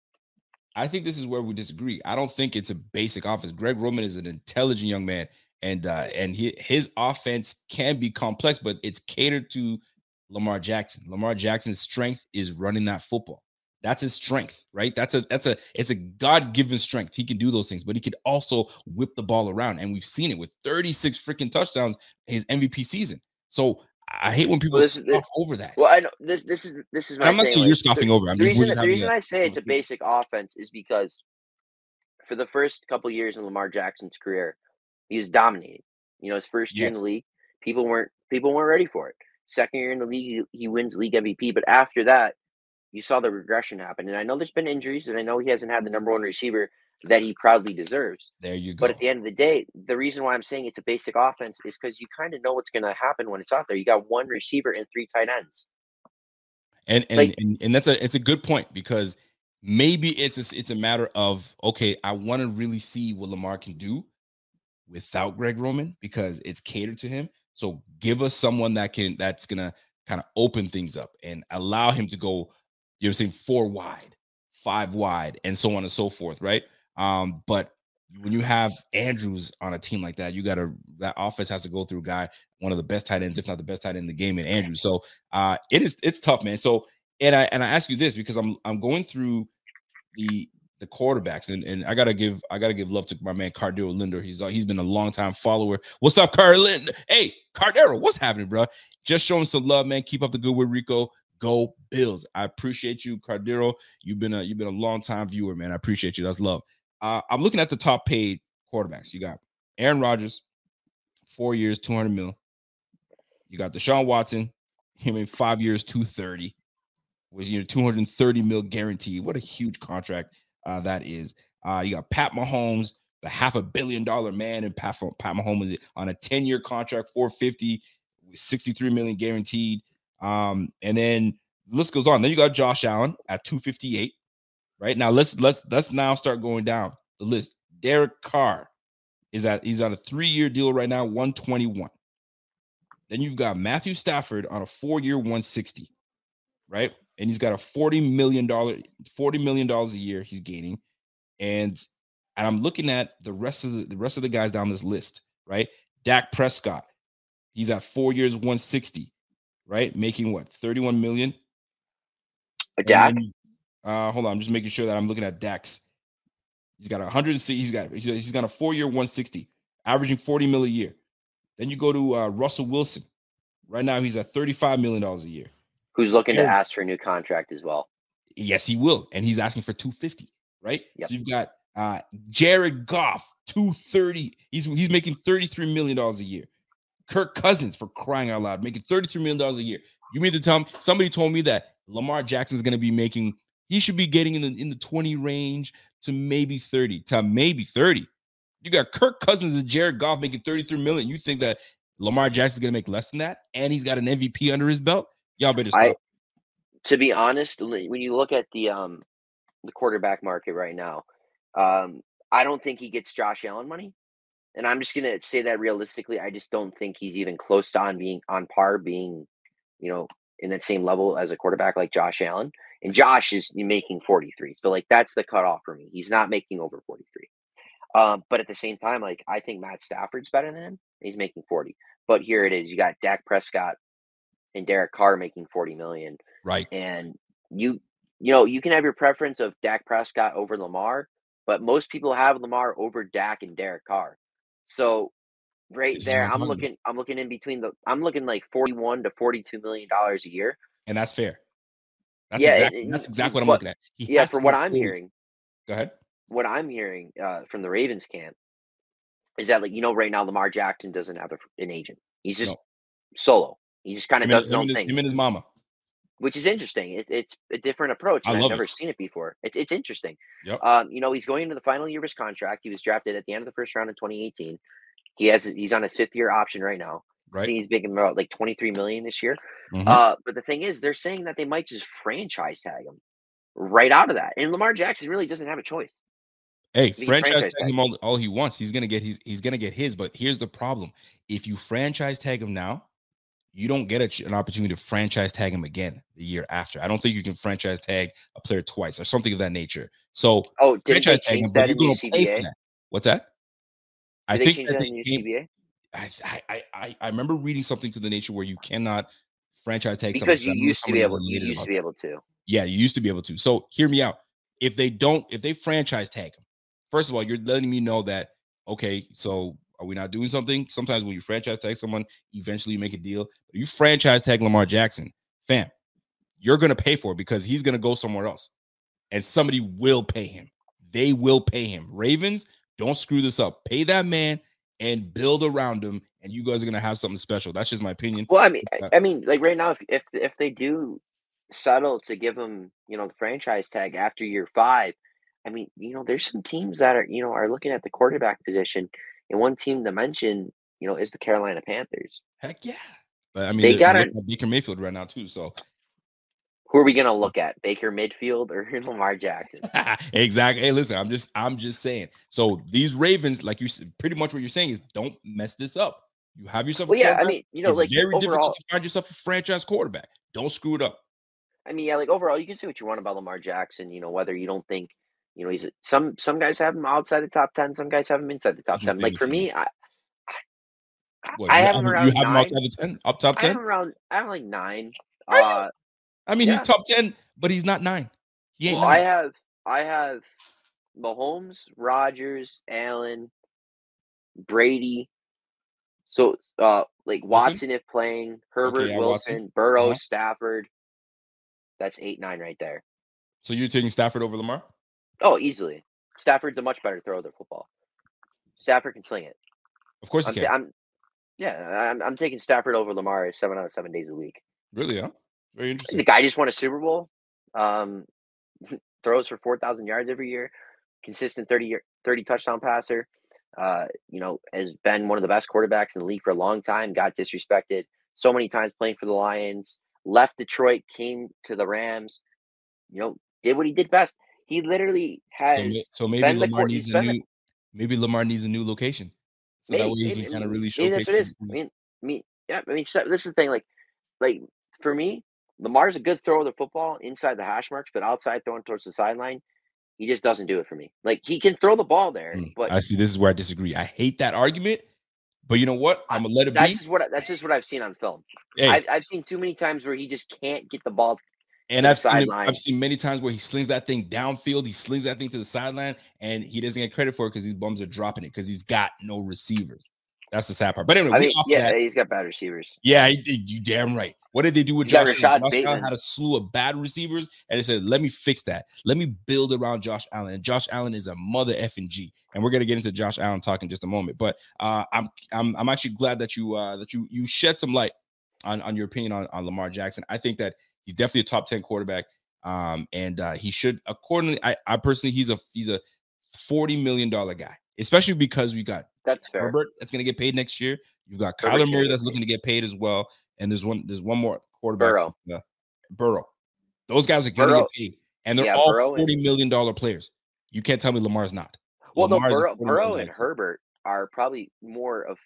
I think this is where we disagree. I don't think it's a basic offense. Greg Roman is an intelligent young man, and uh, and he, his offense can be complex, but it's catered to Lamar Jackson. Lamar Jackson's strength is running that football. That's his strength, right? That's a that's a it's a God-given strength. He can do those things, but he could also whip the ball around, and we've seen it with thirty-six freaking touchdowns his M V P season. So I hate when people Well, this is scoff the, over that. well, I know this. This is this is And my I'm not thing. saying you're Like, scoffing the, over. I'm the just we're reason just the having reason a I say it's a conversation. basic offense is because for the first couple years in Lamar Jackson's career, he was dominating. You know, his first year in Yes. the league, people weren't people weren't ready for it. Second year in the league, he, he wins league M V P. But after that, you saw the regression happen. And I know there's been injuries, and I know he hasn't had the number one receiver that he proudly deserves. There you go. But at the end of the day, the reason why I'm saying it's a basic offense is because you kind of know what's going to happen when it's out there. You got one receiver and three tight ends. And and, Like, and and that's a it's a good point, because maybe it's a, it's a matter of, okay, I want to really see what Lamar can do without Greg Roman, because it's catered to him. So give us someone that can that's gonna kind of open things up and allow him to go, you know what I'm saying, four wide, five wide, and so on and so forth, right? Um, but when you have Andrews on a team like that, you gotta that offense has to go through a guy, one of the best tight ends, if not the best tight end in the game, in Andrews. So uh it is it's tough, man. So and I and I ask you this because I'm I'm going through the the quarterbacks, and, and I gotta give I gotta give love to my man Cardero Linder. He's uh, he's been a long time follower. What's up, Car Linder? Hey, Cardero, what's happening, bro? Just showing some love, man. Keep up the good with Rico. Go Bills. I appreciate you, Cardero. You've been a you've been a long time viewer, man. I appreciate you. That's love. Uh, I'm looking at the top paid quarterbacks. You got Aaron Rodgers, four years, two hundred mil. You got Deshaun Watson, him in five years, two thirty, with you know two hundred thirty mil guaranteed. What a huge contract uh, that is. Uh, you got Pat Mahomes, the half a billion dollar man, and Pat, Pat Mahomes on a ten year contract, four fifty, with sixty-three million guaranteed. Um, and then the list goes on. Then you got Josh Allen at two fifty-eight. Right now, let's let's let's now start going down the list. Derek Carr is at he's on a three-year deal right now, one twenty-one. Then you've got Matthew Stafford on a four-year, one sixty, right? And he's got a forty million dollars, forty million dollars a year he's gaining. And, and I'm looking at the rest of the, the rest of the guys down this list, right? Dak Prescott, he's at four years, one sixty, right? Making what, thirty-one million? Dak? Then, uh, hold on, I'm just making sure that I'm looking at Dax. He's got a hundred. He's got he's, he's got a four-year, one sixty, averaging forty mil a year. Then you go to uh, Russell Wilson. Right now, he's at thirty-five million dollars a year. Who's looking Aaron, to ask for a new contract as well? Yes, he will, and he's asking for two fifty. Right. Yep. So you've got uh, Jared Goff, two thirty. He's he's making thirty-three million dollars a year. Kirk Cousins, for crying out loud, making thirty-three million dollars a year. You mean to tell me somebody told me that Lamar Jackson is going to be making? He should be getting in the in the twenty range to maybe thirty, to maybe thirty. You got Kirk Cousins and Jared Goff making thirty-three million. You think that Lamar Jackson is going to make less than that? And he's got an M V P under his belt? Y'all better stop. I, to be honest, when you look at the um the quarterback market right now, um, I don't think he gets Josh Allen money. And I'm just going to say that realistically. I just don't think he's even close to on being on par, being, you know, in that same level as a quarterback like Josh Allen. And Josh is making forty-three. So, like, that's the cutoff for me. He's not making over forty-three. Um, but at the same time, like, I think Matt Stafford's better than him. He's making forty. But here it is. You got Dak Prescott and Derek Carr making forty million. Right. And you, you know, you can have your preference of Dak Prescott over Lamar, but most people have Lamar over Dak and Derek Carr. So right This there, I'm looking, about. I'm looking in between the, I'm looking like forty-one to forty-two million dollars a year. And that's fair. That's yeah, exactly, it, that's exactly what I'm but, looking at. He yeah, for what I'm forty. hearing. Go ahead. What I'm hearing uh, from the Ravens camp is that, like, you know, right now Lamar Jackson doesn't have a, an agent. He's just no. solo. He just kind of does his own his, thing. Him and his mama. Which is interesting. It, it's a different approach. And I I've love never it. seen it before. It's it's interesting. Yep. Um, you know, he's going into the final year of his contract. He was drafted at the end of the first round in twenty eighteen. He has he's on his fifth year option right now. Right. I think he's making about like twenty-three million this year. Mm-hmm. Uh, but the thing is, they're saying that they might just franchise tag him right out of that. And Lamar Jackson really doesn't have a choice. Hey, He franchise franchise tag tag. him all, all he wants. He's gonna get his he's gonna get his. But here's the problem: if you franchise tag him now, you don't get a, ch- an opportunity to franchise tag him again the year after. I don't think you can franchise tag a player twice or something of that nature. So Oh, didn't they franchise tag him, change but that you're in the new gonna pay for C B A? that. What's that? I Did they think change that that they in the new came. C B A? I, I I I remember reading something to the nature where you cannot franchise tag someone. Because 'Cause you I remember used to be somebody was able you elated used about to be that. able to. Yeah, you used to be able to. So hear me out. If they don't, if they franchise tag him, first of all, you're letting me know that, okay, so are we not doing something? Sometimes when you franchise tag someone, eventually you make a deal. But you franchise tag Lamar Jackson, fam, you're going to pay for it because he's going to go somewhere else. And somebody will pay him. They will pay him. Ravens, don't screw this up. Pay that man and build around him, and you guys are going to have something special. That's just my opinion. Well, I mean, Uh, I, I mean, like right now, if if if they do settle to give him, you know, the franchise tag after year five, I mean, you know, there's some teams that are, you know, are looking at the quarterback position, and one team to mention, you know, is the Carolina Panthers. Heck yeah. But I mean, They they're, they're gotta. looking at Baker Mayfield right now, too. So Who are we gonna look at? Baker Midfield or Lamar Jackson? exactly. Hey, listen, I'm just I'm just saying. So these Ravens, like you said, pretty much what you're saying is don't mess this up. You have yourself a Well, yeah, I quarterback. mean, you know, It's like very difficult overall, to find yourself a franchise quarterback. Don't screw it up. I mean, yeah, like overall, you can say what you want about Lamar Jackson. You know, whether you don't think, you know, he's some some guys have him outside the top ten, some guys have him inside the top He's ten. Like daily for for me. me, I What I you have have him him, you around have him nine. outside the ten, up top I have ten? him around. I have like nine. Are you? Uh, I mean, he's yeah. top ten, but he's not nine. He ain't Well, I nine. have I have Mahomes, Rodgers, Allen, Brady. So, uh, like Wilson? Watson if playing, Okay, Herbert, yeah, Watson. Wilson, Burrow, Uh-huh. Stafford. That's eight, nine right there. So you're taking Stafford over Lamar? Oh, easily. Stafford's a much better thrower of the football. Stafford can sling it. Of course he I'm, can. ta- I'm yeah, I'm, I'm taking Stafford over Lamar seven out of seven days a week. Really, huh? Very The interesting. guy just won a Super Bowl. Um, throws for four thousand yards every year. Consistent thirty year, thirty touchdown passer. Uh, you know, has been one of the best quarterbacks in the league for a long time. Got disrespected so many times playing for the Lions. Left Detroit, came to the Rams. You know, did what he did best. He literally So, ma- has so maybe been the Lamar court. needs He's a been the new, maybe Lamar needs a new location, so that way maybe he maybe can I kind of mean, really maybe showcase. that's what it is. I his- mean, I mean, yeah. I mean, so this is the thing. Like, like for me, Lamar's a good thrower of the football inside the hash marks, but outside throwing towards the sideline, he just doesn't do it for me. Like he can throw the ball there, Mm, but I see. This is where I disagree. I hate that argument, but you know what? I, I'm gonna let it that's be. just what I- that's just what I've seen on film. Hey, I've I've seen too many times where he just can't get the ball and to the I've seen him, sideline. I've seen many times where he slings that thing downfield. He slings that thing to the sideline, and he doesn't get credit for it because these bums are dropping it because he's got no receivers. That's the sad part. But anyway, I we mean, off yeah, that. he's got bad receivers. Yeah, he did. You damn right. What did they do with He's got Josh Allen? Rashad Josh Allen Bateman. had a slew of bad receivers, and they said, "Let me fix that. Let me build around Josh Allen." And Josh Allen is a mother effing G. And we're gonna get into Josh Allen talk in just a moment. But uh, I'm I'm I'm actually glad that you uh, that you you shed some light on on your opinion on, on Lamar Jackson. I think that he's definitely a top ten quarterback, um, and uh, he should accordingly. I, I personally, he's a he's a forty million dollar guy, especially because we got That's fair. Herbert that's going to get paid next year. You've got Herbert's Kyler gonna Murray get that's paid. looking to get paid as well, and there's one there's one more quarterback, Burrow. uh, Burrow. Those guys are going to Burrow. get paid, and they're Yeah, all Burrow forty and million dollar players. You can't tell me Lamar's not. well, no, Lamar is a Burrow, forty million Burrow dollar and player. Herbert are probably more of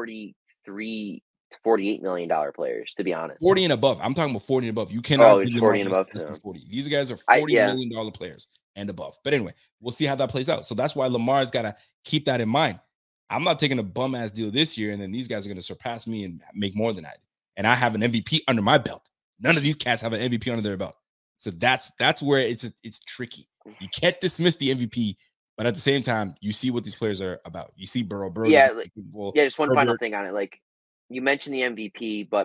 forty-three to forty-eight million dollar players, to be honest. forty and above. I'm talking about forty and above. You cannot Oh, give it's Lamar forty and less, above. less than Yeah. forty. These guys are I forty yeah. million dollar players and above. But anyway, we'll see how that plays out. So that's why Lamar's got to keep that in mind. I'm not taking a bum ass deal this year, and then these guys are going to surpass me and make more than I do. And I have an M V P under my belt. None of these cats have an M V P under their belt. So that's that's where it's it's tricky. You can't dismiss the M V P, but at the same time, you see what these players are about. You see Burrow, Burrow. Yeah, like, well, yeah, just one final Herbert. thing on it. Like you mentioned the M V P, but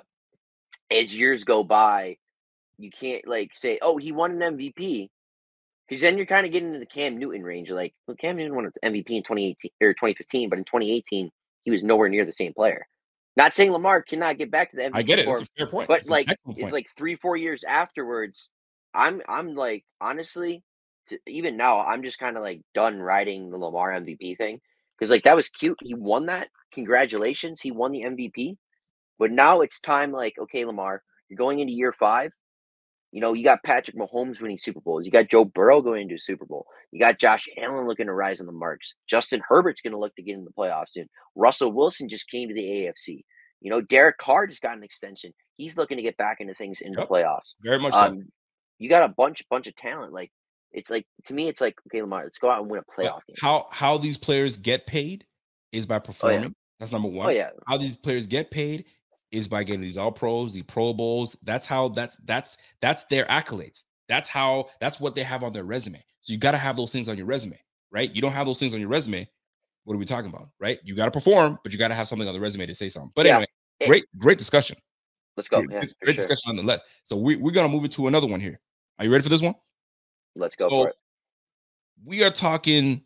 as years go by, you can't like say, "Oh, he won an M V P," because then you're kind of getting into the Cam Newton range. You're like, well, Cam Newton won an M V P in twenty eighteen or twenty fifteen, but in twenty eighteen, he was nowhere near the same player. Not saying Lamar cannot get back to the M V P I get it. form, It's a fair point. but It's an like, excellent it's point. like three, four years afterwards, I'm, I'm like, honestly, to, even now, I'm just kind of like done riding the Lamar M V P thing because like that was cute. He won that. Congratulations, he won the M V P. But now it's time. Like, okay, Lamar, you're going into year five. You know, you got Patrick Mahomes winning Super Bowls. You got Joe Burrow going into a Super Bowl. You got Josh Allen looking to rise on the marks. Justin Herbert's going to look to get in the playoffs soon. Russell Wilson just came to the A F C. You know, Derek Carr just got an extension. He's looking to get back into things in Yep. the playoffs. Very much Um, so. You got a bunch, bunch of talent. Like it's like to me, it's like okay, Lamar, let's go out and win a But playoff game. how how these players get paid is by performing. That's number one. Oh yeah, How these players get paid is by getting these all pros, the Pro Bowls. That's how that's that's that's their accolades. That's how that's what they have on their resume. So you got to have those things on your resume, right? You don't have those things on your resume. What are we talking about, right? You got to perform, but you got to have something on the resume to say something. But Yeah. anyway, great great discussion. let's go. Great, Yeah, great for sure. discussion nonetheless. So we, we're gonna move it to another one here. Are you ready for this one? Let's go So for it. we are talking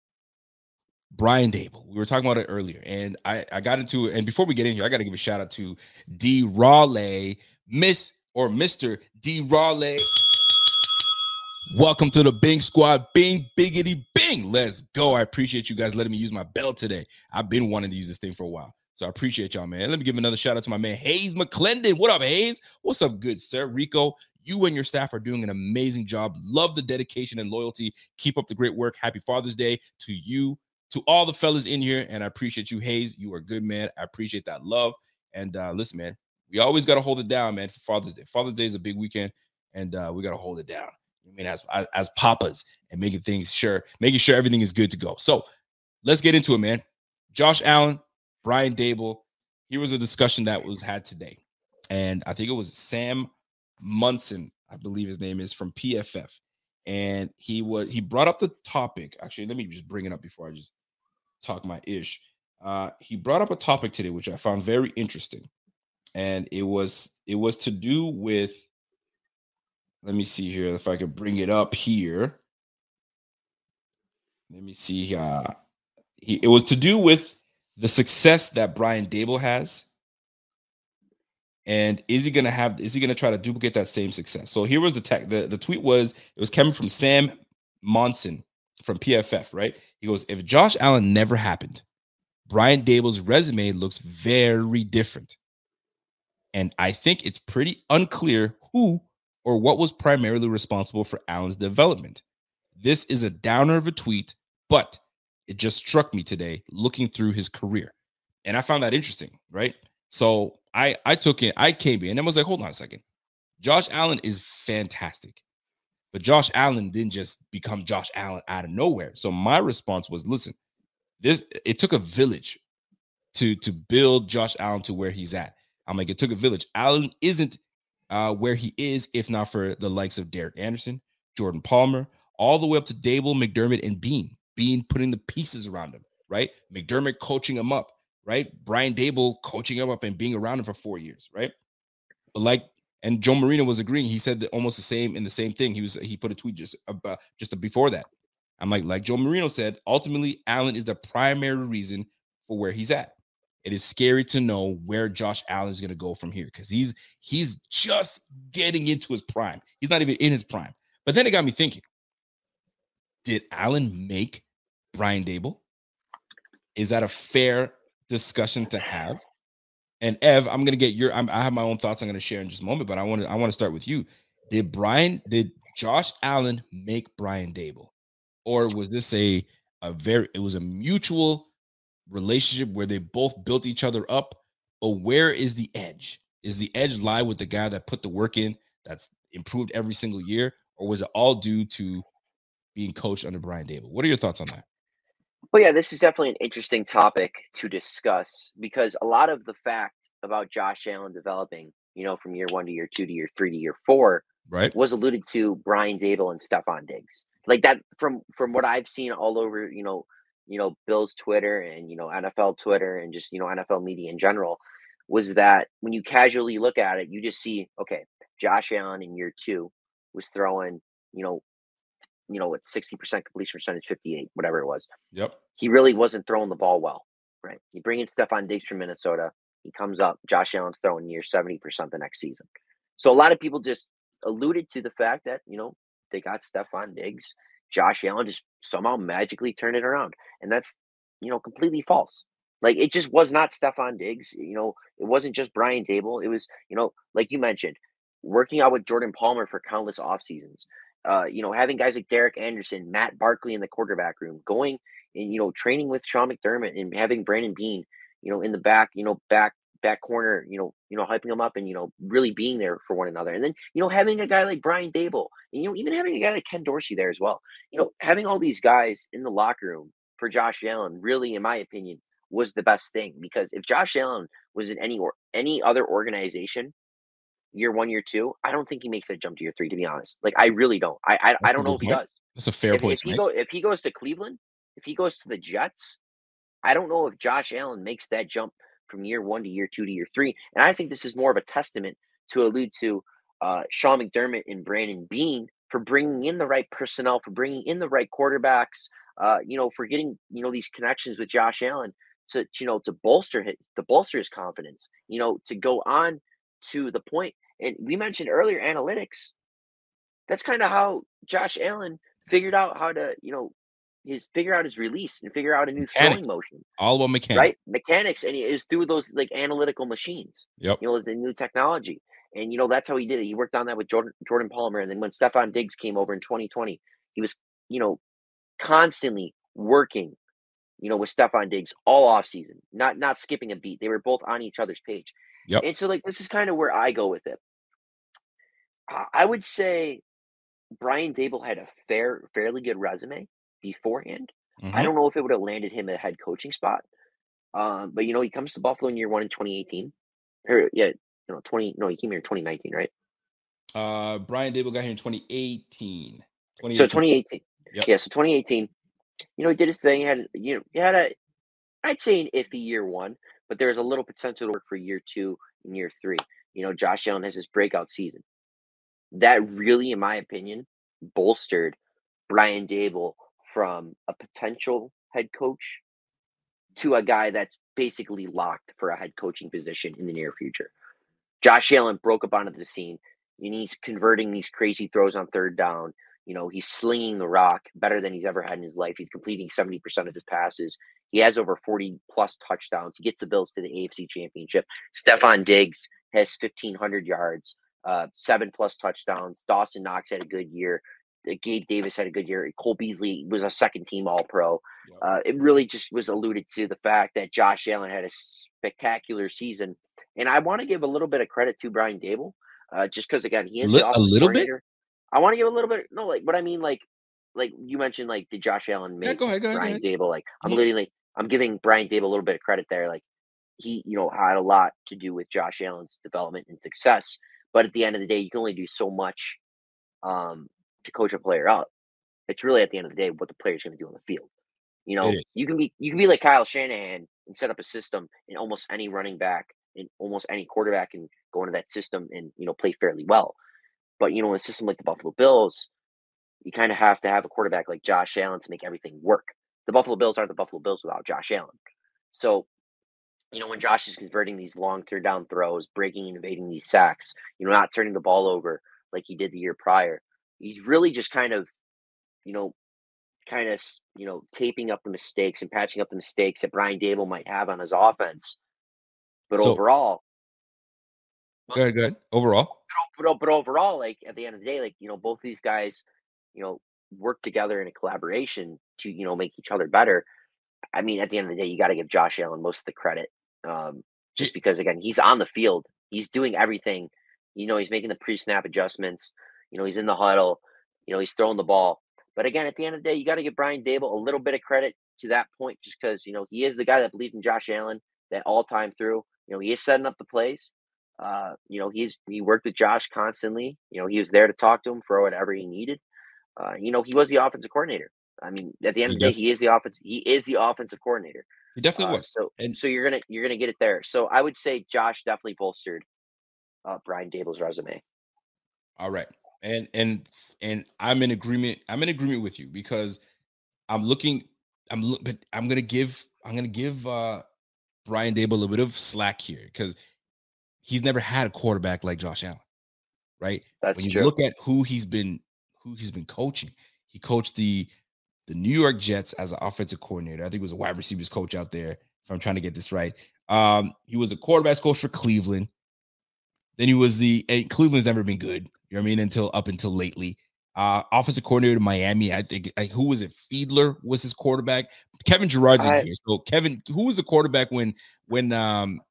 Brian Daboll. We were talking about it earlier, and I, I got into it. And before we get in here, I got to give a shout out to D. Raleigh, Miss or Mister D. Raleigh. Welcome to the Bing Squad. Bing, biggity, bing. Let's go. I appreciate you guys letting me use my bell today. I've been wanting to use this thing for a while. So I appreciate y'all, man. Let me give another shout out to my man, Hayes McClendon. What up, Hayes? What's up, good sir? Rico, you and your staff are doing an amazing job. Love the dedication and loyalty. Keep up the great work. Happy Father's Day to you, to all the fellas in here. And I appreciate you, Hayes. You are a good, man. I appreciate that love. And uh, listen, man, we always got to hold it down, man, for Father's Day. Father's Day is a big weekend, and uh, we got to hold it down. I mean, as, as as papas and making things sure, making sure everything is good to go. So let's get into it, man. Josh Allen, Brian Daboll. Here was a discussion that was had today, and I think it was Sam Munson, I believe his name is, from P F F, and he was he brought up the topic. Actually, let me just bring it up before I just talk my ish. Uh, he brought up a topic today which I found very interesting, and it was it was to do with. Let me see here if I could bring it up here. Let me see. Uh, he, it was to do with the success that Brian Daboll has, and is he gonna have? Is he gonna try to duplicate that same success? So here was the tech. The, the tweet was it was coming from Sam Monson from P F F. Right? He goes, if Josh Allen never happened, Brian Daboll's resume looks very different, and I think it's pretty unclear who or what was primarily responsible for Allen's development. This is a downer of a tweet, but it just struck me today looking through his career. And I found that interesting, right? So I, I took it, I came in and I was like, hold on a second. Josh Allen is fantastic. But Josh Allen didn't just become Josh Allen out of nowhere. So my response was, listen, this it took a village to, to build Josh Allen to where he's at. I'm like, it took a village. Allen isn't Uh, where he is, if not for the likes of Derek Anderson, Jordan Palmer, all the way up to Daboll, McDermott, and Bean. Bean putting the pieces around him, right? McDermott coaching him up, right? Brian Daboll coaching him up and being around him for four years, right? But like, and Joe Marino was agreeing. He said that almost the same in the same thing. He was he put a tweet just about just before that. I'm like, like Joe Marino said, ultimately, Allen is the primary reason for where he's at. It is scary to know where Josh Allen is going to go from here because he's he's just getting into his prime. He's not even in his prime. But then it got me thinking, did Allen make Brian Daboll? Is that a fair discussion to have? And Ev, I'm going to get your, I'm, I have my own thoughts I'm going to share in just a moment, but I want to I want to start with you. Did Brian, did Josh Allen make Brian Daboll? Or was this a, a very, it was a mutual relationship where they both built each other up, but where is the edge? Is the edge lie with the guy that put the work in, that's improved every single year, or was it all due to being coached under Brian Daboll? What are your thoughts on that? Well, yeah, this is definitely an interesting topic to discuss because a lot of the fact about Josh Allen developing, you know, from year one to year two to year three to year four, right, was alluded to Brian Daboll and Stephon Diggs. Like that from from what I've seen all over, you know, you know, Bill's Twitter and, you know, N F L Twitter and just, you know, N F L media in general, was that when you casually look at it, you just see, okay, Josh Allen in year two was throwing, you know, you know, what, sixty percent completion percentage, fifty-eight, whatever it was. Yep. He really wasn't throwing the ball well, right? You bring in Stephon Diggs from Minnesota, he comes up, Josh Allen's throwing near seventy percent the next season. So a lot of people just alluded to the fact that, you know, they got Stephon Diggs, Josh Allen just somehow magically turned it around. And that's, you know, completely false. Like, it just was not Stephon Diggs. You know, it wasn't just Brian Daboll. It was, you know, like you mentioned, working out with Jordan Palmer for countless off seasons. Uh, you know, having guys like Derek Anderson, Matt Barkley in the quarterback room, going and, you know, training with Sean McDermott and having Brandon Beane, you know, in the back, you know, back, back corner, you know, you know, hyping them up and, you know, really being there for one another. And then, you know, having a guy like Brian Dable and, you know, even having a guy like Ken Dorsey there as well, you know, having all these guys in the locker room for Josh Allen, really, in my opinion, was the best thing. Because if Josh Allen was in any or any other organization, year one, year two, I don't think he makes that jump to year three, to be honest. Like, I really don't. I I, I don't know if he does. That's a fair If, point. if he go if he goes to Cleveland, if he goes to the Jets, I don't know if Josh Allen makes that jump from year one to year two to year three. And I think this is more of a testament to allude to uh, Sean McDermott and Brandon Beane for bringing in the right personnel, for bringing in the right quarterbacks, uh, you know, for getting, you know, these connections with Josh Allen to, you know, to bolster his, to bolster his confidence, you know, to go on to the point. And we mentioned earlier analytics. That's kind of how Josh Allen figured out how to, you know, his figure out his release and figure out a new Mechanics. throwing motion. All about mechanics. Right? Mechanics. And it is through those like analytical machines. Yep. You know, the new technology. And, you know, that's how he did it. He worked on that with Jordan, Jordan Palmer. And then when Stephon Diggs came over in twenty twenty, he was, you know, constantly working, you know, with Stephon Diggs all offseason, not not skipping a beat. They were both on each other's page. Yep. And so, like, this is kind of where I go with it. I would say Brian Dable had a fair, fairly good resume beforehand. Mm-hmm. I don't know if it would have landed him a head coaching spot. Um, but, you know, he comes to Buffalo in year one in twenty eighteen. Or, yeah, you know, twenty. No, he came here in twenty nineteen, right? Uh, Brian Dable got here in twenty eighteen. twenty eighteen. So twenty eighteen. Yep. Yeah, so twenty eighteen. You know, he did his thing. He had, you know, he had a, I'd say an iffy year one, but there was a little potential to work for year two and year three. You know, Josh Allen has his breakout season. That really, in my opinion, bolstered Brian Dable from a potential head coach to a guy that's basically locked for a head coaching position in the near future. Josh Allen broke up onto the scene, and he's converting these crazy throws on third down. You know, he's slinging the rock better than he's ever had in his life. He's completing seventy percent of his passes. He has over forty plus touchdowns. He gets the Bills to the A F C Championship. Stephon Diggs has fifteen hundred yards, uh, seven plus touchdowns. Dawson Knox had a good year. Gabe Davis had a good year. Cole Beasley was a second team All Pro. Yep. Uh, it really just was alluded to the fact that Josh Allen had a spectacular season. And I want to give a little bit of credit to Brian Dable, uh, just because, again, he is Li- the a offensive little bit. coordinator. I want to give a little bit. No, like, but I mean, like, like you mentioned, like, did Josh Allen make Yeah, go ahead, go ahead, Brian go ahead. Dable? Like, I'm Yeah. literally, I'm giving Brian Dable a little bit of credit there. Like, he, you know, had a lot to do with Josh Allen's development and success. But at the end of the day, you can only do so much um, to coach a player up. It's really at the end of the day what the player's going to do on the field. You know, It is. you can be you can be like Kyle Shanahan and set up a system in almost any running back and almost any quarterback and go into that system and, you know, play fairly well. But, you know, in a system like the Buffalo Bills, you kind of have to have a quarterback like Josh Allen to make everything work. The Buffalo Bills aren't the Buffalo Bills without Josh Allen. So, you know, when Josh is converting these long third down throws, breaking and evading these sacks, you know, not turning the ball over like he did the year prior, he's really just kind of, you know, kind of, you know, taping up the mistakes and patching up the mistakes that Brian Dable might have on his offense. But So- overall, Go ahead, go ahead. Overall, but, but overall, like at the end of the day, like, you know, both these guys, you know, work together in a collaboration to, you know, make each other better. I mean, at the end of the day, you got to give Josh Allen most of the credit. Um, just because, again, he's on the field. He's doing everything. You know, he's making the pre-snap adjustments. You know, he's in the huddle. You know, he's throwing the ball. But again, at the end of the day, you got to give Brian Dable a little bit of credit to that point, just because, you know, he is the guy that believed in Josh Allen that all time through. You know, he is setting up the plays. Uh, you know, he's he worked with Josh constantly. You know, he was there to talk to him for whatever he needed. Uh, you know, he was the offensive coordinator. I mean, at the end He of the day, def- he is the offense. He is the offensive coordinator. he definitely Uh, was. so, And- so you're gonna you're gonna get it there. So I would say Josh definitely bolstered uh, Brian Dable's resume. All right. And and and I'm in agreement. I'm in agreement with you because I'm looking. I'm look, but I'm gonna give. I'm gonna give uh, Brian Dable a little bit of slack here because he's never had a quarterback like Josh Allen, right? That's when you true. look at who he's been, who he's been coaching, he coached the the New York Jets as an offensive coordinator. I think he was a wide receivers coach out there. If I'm trying to get this right, um, he was a quarterbacks coach for Cleveland. Then he was the uh, Cleveland's never been good. You know what I mean? Until up until lately. Uh, offensive coordinator to Miami. I think like, who was it? Fiedler was his quarterback. Kevin Gerard's in I, here. So Kevin, who was the quarterback when when um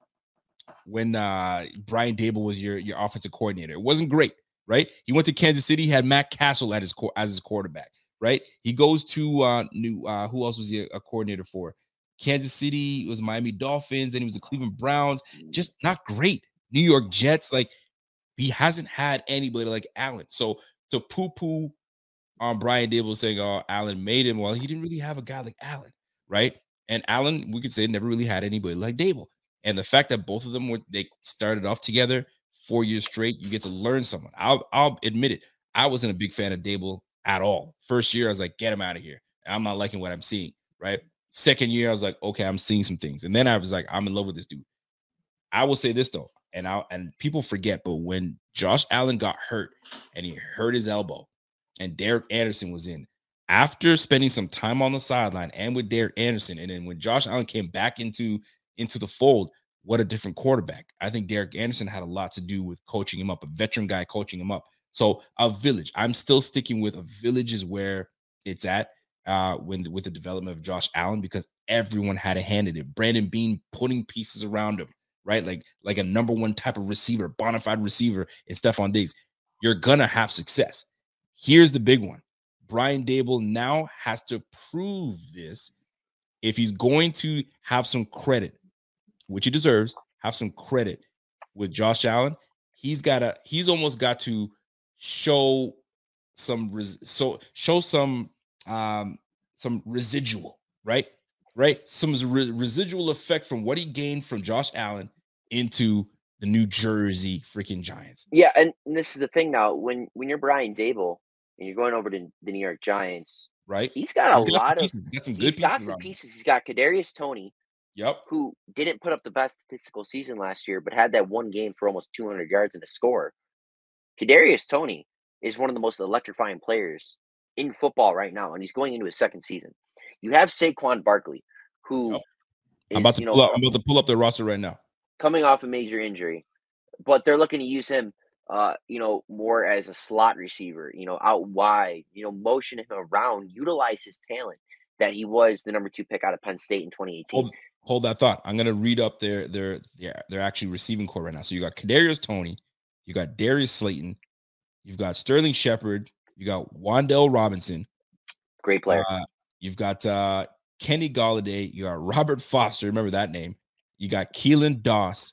when uh Brian Daboll was your your offensive coordinator? It wasn't great, right? He went to Kansas City, he had Matt Castle at his co- as his quarterback, right? He goes to uh new uh who else was he a, a coordinator for? Kansas City, it was Miami Dolphins, and he was the Cleveland Browns. Just not great. New York Jets, like he hasn't had anybody like Allen. So to poo-poo on Brian Daboll saying, oh, Allen made him, well, he didn't really have a guy like Allen, right? And Allen, we could say, never really had anybody like Daboll. And the fact that both of them were they started off together four years straight, you get to learn someone. I'll I'll admit it. I wasn't a big fan of Daboll at all. First year, I was like, get him out of here. I'm not liking what I'm seeing, right? Second year, I was like, okay, I'm seeing some things. And then I was like, I'm in love with this dude. I will say this though, and I and people forget, but when Josh Allen got hurt and he hurt his elbow, and Derek Anderson was in, after spending some time on the sideline and with Derek Anderson, and then when Josh Allen came back into into the fold, what a different quarterback. I think Derek Anderson had a lot to do with coaching him up, a veteran guy coaching him up. So a village. I'm still sticking with a village is where it's at uh, when with the development of Josh Allen, because everyone had a hand in it. Brandon Beane putting pieces around him, right? Like, like a number one type of receiver, bona fide receiver in Stephon Diggs. You're going to have success. Here's the big one. Brian Daboll now has to prove this if he's going to have some credit, which he deserves, have some credit with Josh Allen. He's got to, he's almost got to show some, res, so show some, um, some residual, right? Right. Some re- residual effect from what he gained from Josh Allen into the New Jersey freaking Giants. Yeah. And this is the thing now, when, when you're Brian Daboll and you're going over to the New York Giants, right? He's got a he's got lot of, he's got some good he's pieces. got some pieces. He's got Kadarius Toney, Yep. who didn't put up the best statistical season last year, but had that one game for almost two hundred yards and a score. Kadarius Toney is one of the most electrifying players in football right now, and he's going into his second season. You have Saquon Barkley, who yep. is, I'm about to you know, pull up, I'm about to pull up their roster right now. Coming off a major injury, but they're looking to use him, uh, you know, more as a slot receiver, you know, out wide, you know, motion him around, utilize his talent that he was the number two pick out of Penn State in twenty eighteen. Hold, hold that thought. I'm gonna read up their their yeah they're actually receiving core right now. So you got Kadarius Toney, you got Darius Slayton, you've got Sterling Shepard, you got Wan'Dale Robinson, great player. Uh, you've got uh, Kenny Golladay, you got Robert Foster, remember that name. You got Keelan Doss.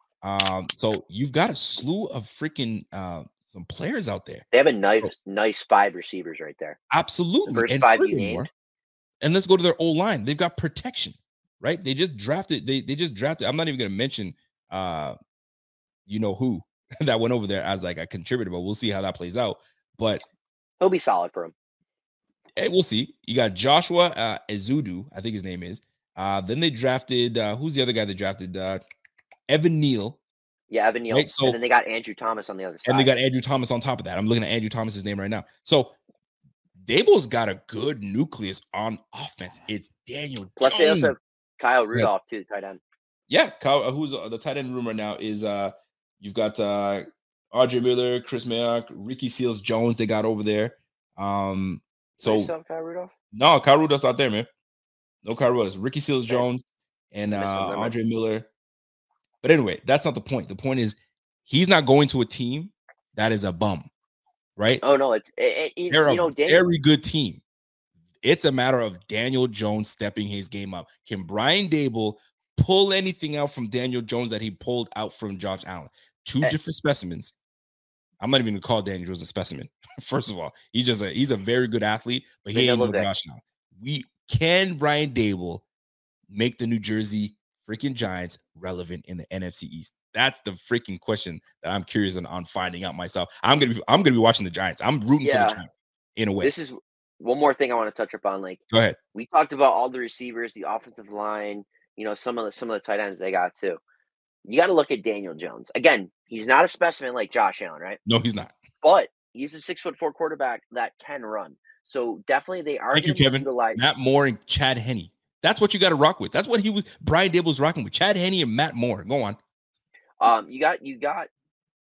Um, so you've got a slew of freaking uh, some players out there. They have a nice, so, nice five receivers right there. Absolutely. The first and five you named. And let's go to their old line. They've got protection, right? They just drafted. They they just drafted. I'm not even going to mention, uh, you know who that went over there as like a contributor, but we'll see how that plays out. But he'll be solid for him. Hey, we'll see. You got Joshua uh, Ezudu, I think his name is. Uh, then they drafted. Uh, who's the other guy they drafted? Uh, Evan Neal. Yeah, Evan Neal. Right? So, and then they got Andrew Thomas on the other side. And they got Andrew Thomas on top of that. I'm looking at Andrew Thomas's name right now. So Daboll's got a good nucleus on offense. It's Daniel Plus Jones. They also have Kyle Rudolph, yeah. too, the tight end. Yeah, Kyle, who's uh, the tight end room right now is uh, you've got uh, Audrey Miller, Chris Mayock, Ricky Seals Jones they got over there. Um, so you still Kyle Rudolph? No, Kyle Rudolph's out there, man. No Kyle Rudolph. Ricky Seals Jones and uh, Audrey Miller. But anyway, that's not the point. The point is he's not going to a team that is a bum, right? Oh, no. It's it, it, They're you know, a Daniel, very good team. It's a matter of Daniel Jones stepping his game up. Can Brian Daboll pull anything out from Daniel Jones that he pulled out from Josh Allen? Two hey. different specimens. I'm not even going to call Daniel Jones a specimen. First of all, he's just a he's a very good athlete, but he ain't no Josh Allen. We can Brian Daboll make the New Jersey freaking Giants relevant in the N F C East? That's the freaking question that I'm curious on, on finding out myself. I'm gonna be I'm gonna be watching the Giants. I'm rooting yeah. for the Giants in a way. This is one more thing I want to touch upon. Like, go ahead. We talked about all the receivers, the offensive line, you know, some of the some of the tight ends they got too. You got to look at Daniel Jones. Again, he's not a specimen like Josh Allen, right? No, he's not. But he's a six foot four quarterback that can run. So definitely they are. Thank you, Kevin. Utilize- Matt Moore and Chad Henne. That's what you got to rock with. That's what he was. Brian Daboll was rocking with Chad Henne and Matt Moore. Go on. Um, you got you got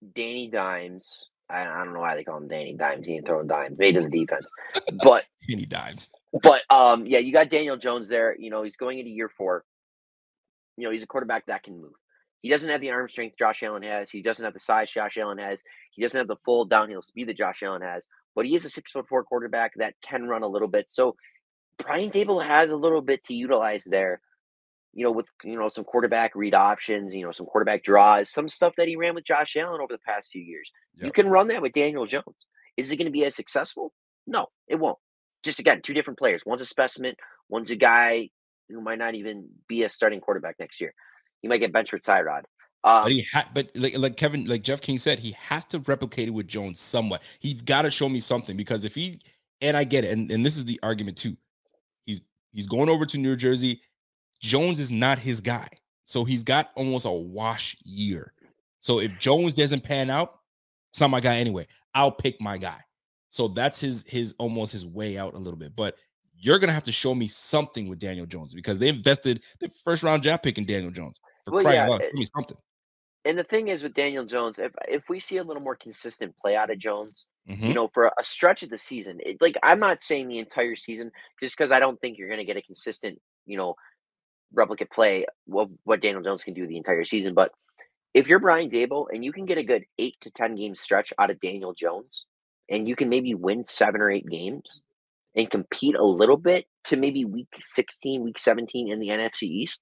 Danny Dimes. I, I don't know why they call him Danny Dimes. He ain't throwing dimes. Maybe does the defense. But Danny Dimes. But um, yeah, you got Daniel Jones there. You know, he's going into year four. You know, he's a quarterback that can move. He doesn't have the arm strength Josh Allen has. He doesn't have the size Josh Allen has. He doesn't have the full downhill speed that Josh Allen has. But he is a six foot four quarterback that can run a little bit. So Brian Dable has a little bit to utilize there. You know, with you know some quarterback read options. You know, some quarterback draws. Some stuff that he ran with Josh Allen over the past few years. Yep. You can run that with Daniel Jones. Is it going to be as successful? No, it won't. Just again, two different players. One's a specimen. One's a guy who might not even be a starting quarterback next year. He might get benched for Tyrod. Um, but he ha- but like like Kevin, like Jeff King said, he has to replicate it with Jones somewhat. He's got to show me something because if he and I get it, and, and this is the argument too. He's he's going over to New Jersey. Jones is not his guy, so he's got almost a wash year. So if Jones doesn't pan out, it's not my guy anyway. I'll pick my guy. So that's his his almost his way out a little bit. But you're gonna have to show me something with Daniel Jones because they invested the first round draft pick in Daniel Jones. For well, crying yeah, out loud, it, show me something. And the thing is with Daniel Jones, if if we see a little more consistent play out of Jones, Mm-hmm. you know, for a stretch of the season, it, like I'm not saying the entire season, just because I don't think you're gonna get a consistent, you know, replicate play of what Daniel Jones can do the entire season. But if you're Brian Dable and you can get a good eight to ten game stretch out of Daniel Jones, and you can maybe win seven or eight games and compete a little bit to maybe week sixteen, week seventeen in the N F C East,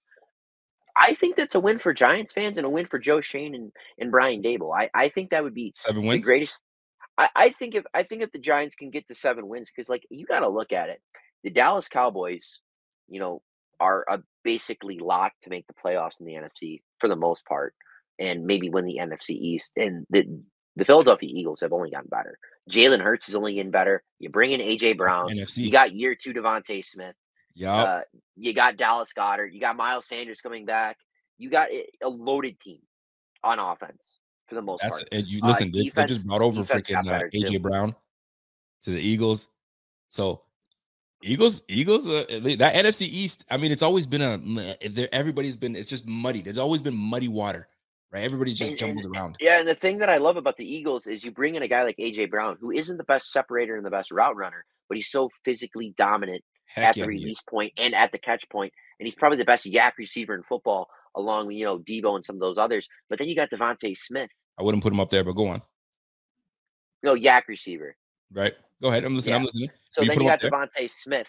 I think that's a win for Giants fans and a win for Joe Schoen and, and Brian Dable. I, I think that would be Seven the wins. greatest. I, I think if I think if the Giants can get to seven wins, because like you got to look at it, the Dallas Cowboys, you know, are a basically locked to make the playoffs in the N F C for the most part, and maybe win the N F C East. And the the Philadelphia Eagles have only gotten better. Jalen Hurts is only getting better. You bring in A J Brown. N F C. You got year two Devontae Smith. Yeah. Uh, you got Dallas Goedert. You got Miles Sanders coming back. You got a loaded team on offense for the most That's part. it. You listen. Uh, they, defense, they just brought over freaking uh, A J too. Brown to the Eagles. So Eagles, Eagles, uh, that N F C East. I mean, it's always been a. Everybody's been. It's just muddy. There's always been muddy water, right? Everybody's just and, jumbled and, around. Yeah, and the thing that I love about the Eagles is you bring in a guy like A J Brown, who isn't the best separator and the best route runner, but he's so physically dominant Heck at yeah, the he release point and at the catch point, and he's probably the best yak receiver in football, along with you know Debo and some of those others. But then you got Devontae Smith. I wouldn't put him up there, but go on. No, yak receiver. Right. Go ahead. I'm listening. Yeah. I'm listening. So you then put you him got up there? Devontae Smith,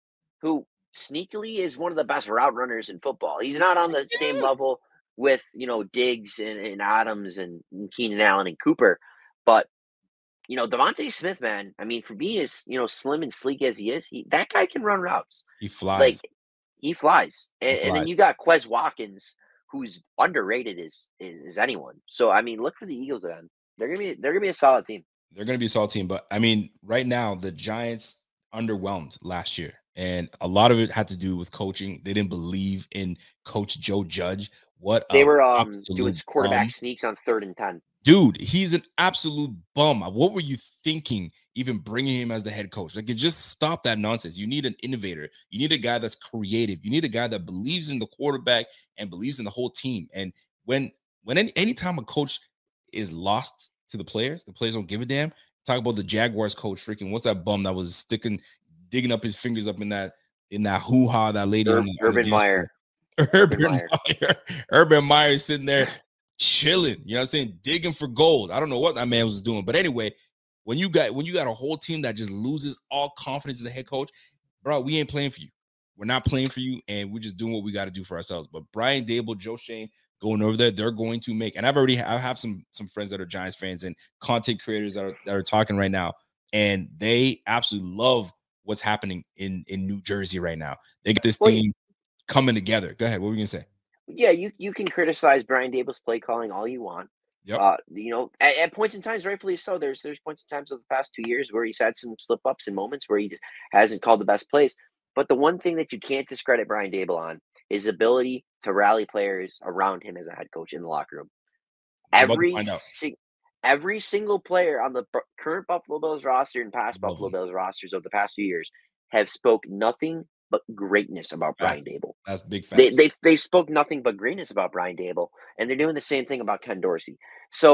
who sneakily is one of the best route runners in football. He's not on the same level with, you know, Diggs and, and Adams and, and Keenan Allen and Cooper. But, you know, Devontae Smith, man, I mean, for being as, you know, slim and sleek as he is, he, that guy can run routes. He flies. Like, he flies. And, He and flies. then you got Quez Watkins, who's underrated as, as, as anyone. So, I mean, look for the Eagles, man. They're going to be, they're going to be a solid team. They're going to be a solid team. But, I mean, right now, the Giants underwhelmed last year. And a lot of it had to do with coaching. They didn't believe in Coach Joe Judge. What They a were um, absolute doing quarterback bum. sneaks on third and ten. Dude, he's an absolute bum. What were you thinking even bringing him as the head coach? Like, you just stop that nonsense. You need an innovator. You need a guy that's creative. You need a guy that believes in the quarterback and believes in the whole team. And when when any anytime a coach is lost to the players, the players don't give a damn. Talk about the Jaguars coach, freaking what's that bum that was sticking, digging up his fingers up in that in that hoo-ha, that lady. Ur- on the, Urban Meyer. Urban Meyer. Meyer. Urban Meyer sitting there chilling, you know what I'm saying, digging for gold. I don't know what that man was doing, but anyway, when you got when you got a whole team that just loses all confidence in the head coach, bro, we ain't playing for you. We're not playing for you, and we're just doing what we got to do for ourselves. But Brian Dable, Joe Schoen going over there, they're going to make. And I've already I have some some friends that are Giants fans and content creators that are that are talking right now, and they absolutely love what's happening in in New Jersey right now. They got this Well, team coming together. Go ahead. What were you gonna say? Yeah, you, you can criticize Brian Dable's play calling all you want. Yep. Uh, you know, at, at points in times, rightfully so. There's there's points in times of the past two years where he's had some slip ups and moments where he hasn't called the best plays. But the one thing that you can't discredit Brian Dable on is ability to rally players around him as a head coach in the locker room. I'm about to Every find out. si- every single player on the bu- current Buffalo Bills roster and past Love Buffalo him. Bills rosters of the past few years have spoke nothing but greatness about Brian Dable. That's big facts. They they they spoke nothing but greatness about Brian Dable, and they're doing the same thing about Ken Dorsey. So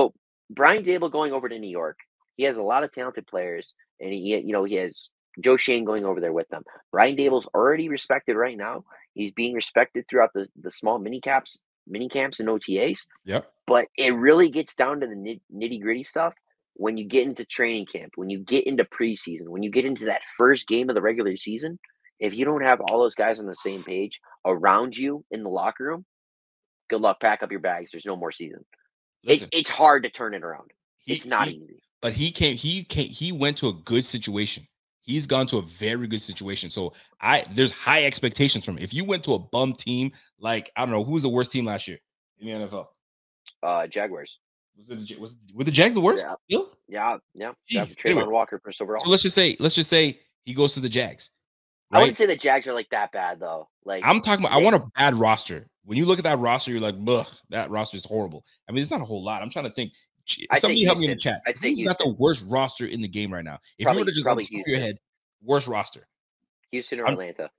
Brian Dable going over to New York. He has a lot of talented players, and he, you know, he has Joe Shane going over there with them. Brian Dable's already respected right now. He's being respected throughout the, the small mini caps, mini camps and O T As. Yep. But it really gets down to the nit, nitty gritty stuff when you get into training camp, when you get into preseason, when you get into that first game of the regular season. If you don't have all those guys on the same page around you in the locker room, good luck. Pack up your bags. There's no more season. Listen, It, it's hard to turn it around. he, It's not he's- easy. but he came. He came. He went to a good situation. He's gone to a very good situation. So I there's high expectations from him. If you went to a bum team, like I don't know, who was the worst team last year in the N F L? Uh, Jaguars. Was it the, Ja- was were the Jags the worst? Yeah. Still? Yeah, yeah. yeah Jeez, Trayvon anyway. Walker first overall. So let's just say let's just say he goes to the Jags. I Right? wouldn't say the Jags are like that bad though. Like I'm talking about. I they- want a bad roster. When you look at that roster, you're like, "Ugh, that roster is horrible." I mean, it's not a whole lot. I'm trying to think. I'd say Somebody help me in the Houston. chat. I'd say Who's got the Houston. worst roster in the game right now? If Probably- you were to just probably on top of your Houston. head, worst roster. Houston or I'm- Atlanta.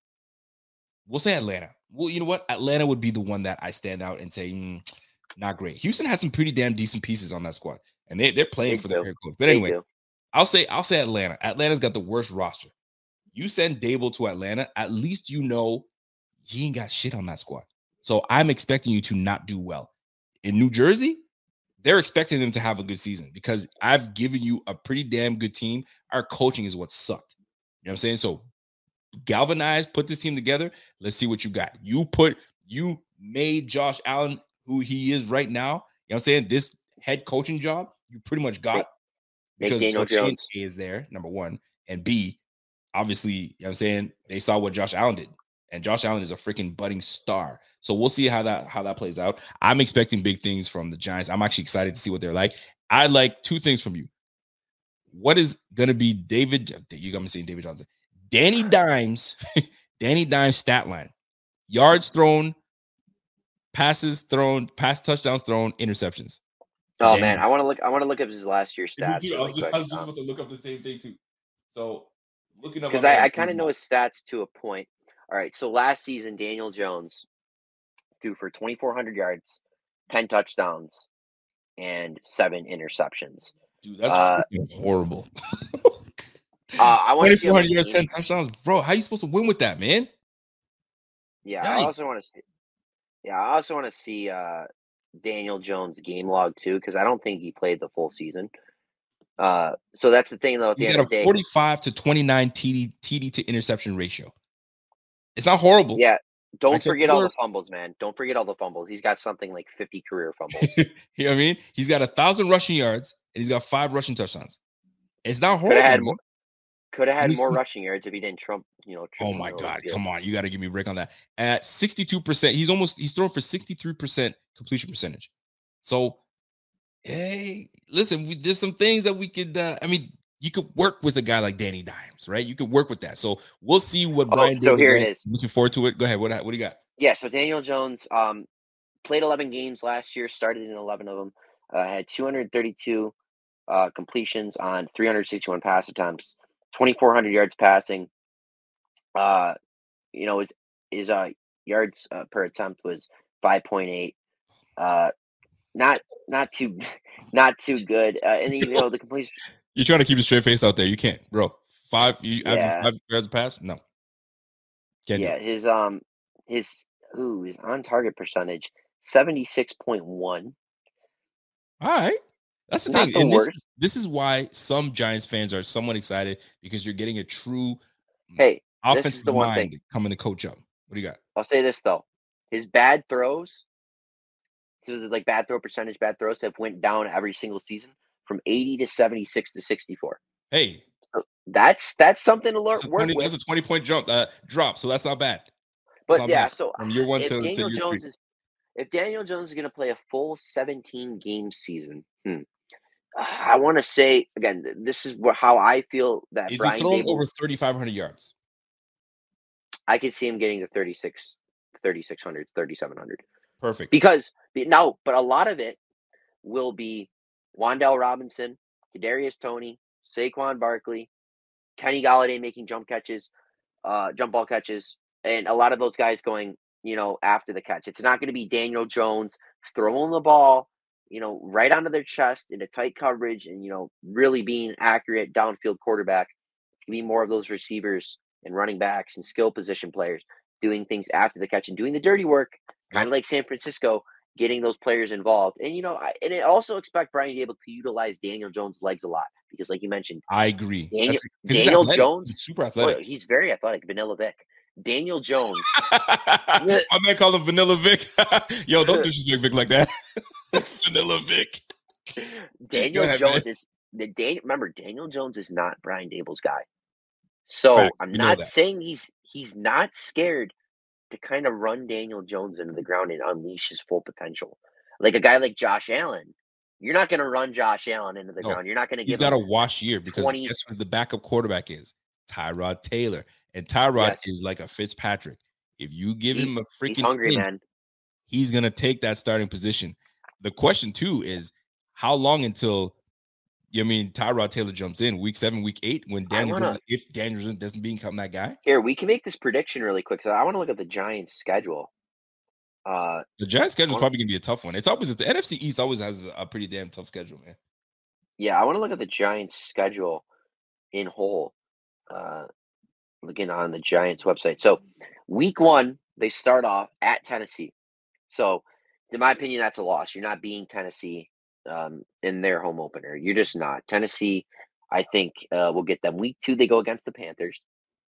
We'll say Atlanta. Well, you know what? Atlanta would be the one that I stand out and say, mm, not great. Houston had some pretty damn decent pieces on that squad, and they they're playing They for their do. head coach. But They anyway, do. I'll say I'll say Atlanta. Atlanta's got the worst roster. You send Dable to Atlanta, at least you know he ain't got shit on that squad. So I'm expecting you to not do well. In New Jersey, they're expecting them to have a good season because I've given you a pretty damn good team. Our coaching is what sucked. You know what I'm saying? So galvanize, put this team together. Let's see what you got. You put you made Josh Allen who he is right now. You know what I'm saying? This head coaching job, you pretty much got Make- make because Daniel Joe Shane Jones. is there, number one. And B, obviously, you know what I'm saying? They saw what Josh Allen did. And Josh Allen is a freaking budding star. So we'll see how that how that plays out. I'm expecting big things from the Giants. I'm actually excited to see what they're like. I like two things from you. What is gonna be David? You got me saying David Johnson. Danny Dimes, Danny Dimes stat line. Yards thrown, passes thrown, pass touchdowns thrown, interceptions. Oh Danny man, I want to look. I want to look up his last year's stats Dude, I really was, just, I quick was just about to look up the same thing too. So looking up because my I, man I is kind of pretty know much- his stats to a point. All right, so last season Daniel Jones threw for twenty-four hundred yards, ten touchdowns, and seven interceptions. Dude, that's uh, freaking horrible. Uh, I want to see twenty-four how hundred many yards, ten games- touchdowns, bro. How you supposed to win with that, man? Yeah, Yikes. I also want to see. Yeah, I also want to see uh, Daniel Jones' game log too because I don't think he played the full season. Uh, so that's the thing though. At the He's end got of a the day, forty-five to twenty-nine T D T D to interception ratio. It's not horrible. yeah. Don't Except forget all the worse. fumbles, man. Don't forget all the fumbles. He's got something like fifty career fumbles. You know what I mean? He's got a thousand rushing yards and he's got five rushing touchdowns. It's not Could horrible. have had man. more. Could have had He's- more rushing yards if he didn't trump. You know. Oh triple my middle of God. the field. Come on. You got to give me a break on that. At sixty-two percent, he's almost he's thrown for sixty-three percent completion percentage. So, hey, listen, we, there's some things that we could uh, I mean, you could work with a guy like Danny Dimes, right? You could work with that. So we'll see what Oh, Brian so Davis here it does. is. Looking forward to it. Go ahead. What what do you got? Yeah, so Daniel Jones um, played eleven games last year, started in eleven of them, uh, had two hundred thirty-two uh, completions on three hundred sixty-one pass attempts, twenty-four hundred yards passing. Uh, you know, his, his uh, yards uh, per attempt was five point eight. Uh, not not too not too good. Uh, and you know the completion. You're trying to keep a straight face out there. You can't, bro. Five, you Yeah. average five yards a pass? No. Can't do Yeah, it. his um his ooh his on target percentage seventy-six point one. All right. That's the Not thing. the And this, worst. this is why some Giants fans are somewhat excited because you're getting a true Hey, this offensive is the one mind thing. coming to coach up. What do you got? I'll say this though, his bad throws, so like bad throw percentage, bad throws have went down every single season from eighty to seventy-six to sixty-four. Hey, So that's that's something to learn that's a, work twenty, with. that's a twenty point jump uh, drop, so that's not bad. But not yeah, bad. so From year one if to, to Daniel year Jones three. is if Daniel Jones is going to play a full seventeen game season, hmm, I want to say again, th- this is what, how I feel that Is Brian he throwing Dable, over thirty-five hundred yards? I could see him getting to thirty-six, thirty-six hundred, thirty-seven hundred. Perfect. Because be- no, but a lot of it will be Wandell Robinson, Kadarius Toney, Saquon Barkley, Kenny Galladay making jump catches, uh, jump ball catches, and a lot of those guys going, you know, after the catch. It's not going to be Daniel Jones throwing the ball, you know, right onto their chest into tight coverage and, you know, really being accurate downfield quarterback. It can be more of those receivers and running backs and skill position players doing things after the catch and doing the dirty work, kind Yep. of like San Francisco, getting those players involved. And, you know, I, and I also expect Brian Dable to utilize Daniel Jones' legs a lot because, like you mentioned, I agree. Daniel, That's, 'cause he's Daniel athletic. Jones, He's super oh, athletic. he's very athletic, Vanilla Vic. Daniel Jones. My man called him Vanilla Vic. Yo, don't disrespect Vic like that. Vanilla Vic. Daniel ahead, Jones man. is the Dan, remember Daniel Jones is not Brian Dable's guy. So Fact, I'm we know not that. saying he's he's not scared to kind of run Daniel Jones into the ground and unleash his full potential. Like a guy like Josh Allen, you're not going to run Josh Allen into the No, ground. You're not going to He's give got him a wash year because twenty guess what the backup quarterback is? Tyrod Taylor. And Tyrod Yes. is like a Fitzpatrick. If you give He- him a freaking he's hungry, inch, man. he's going to take that starting position. The question, too, is how long until, you mean, Tyrod Taylor jumps in? Week seven, week eight, when I Daniel wanna- Jones, if Daniel Jones doesn't become that guy? Here, we can make this prediction really quick. So I want to look at the Giants' schedule. Uh, The Giants' schedule is wanna- probably going to be a tough one. It's always, the N F C East always has a pretty damn tough schedule, man. yeah, I want to look at the Giants' schedule in whole. Uh, looking on the Giants website. So week one, they start off at Tennessee. So in my opinion, that's a loss. You're not beating Tennessee um, in their home opener. You're just not. Tennessee, I think, uh, will get them. Week two, they go against the Panthers.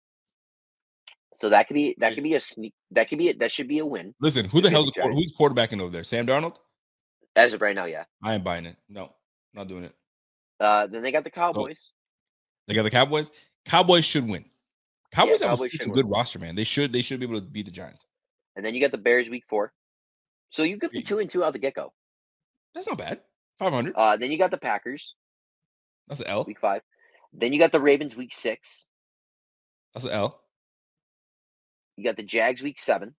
So that could be that could be a sneak. That could be a, that should be a win Listen, who the Against hell's the the quarter, who's quarterbacking over there? Sam Darnold? as of right now. Yeah. I ain't buying it. No, not doing it. Uh, then they got the Cowboys. They got the Cowboys. Cowboys should win. Cowboys have Cowboys a should freaking win. good roster, man. They should they should be able to beat the Giants. And then you got the Bears week four. So you could be two and two out the get go. That's not bad. five hundred. Uh, then you got the Packers That's an L. week five. Then you got the Ravens week six. That's an L. You got the Jags week seven.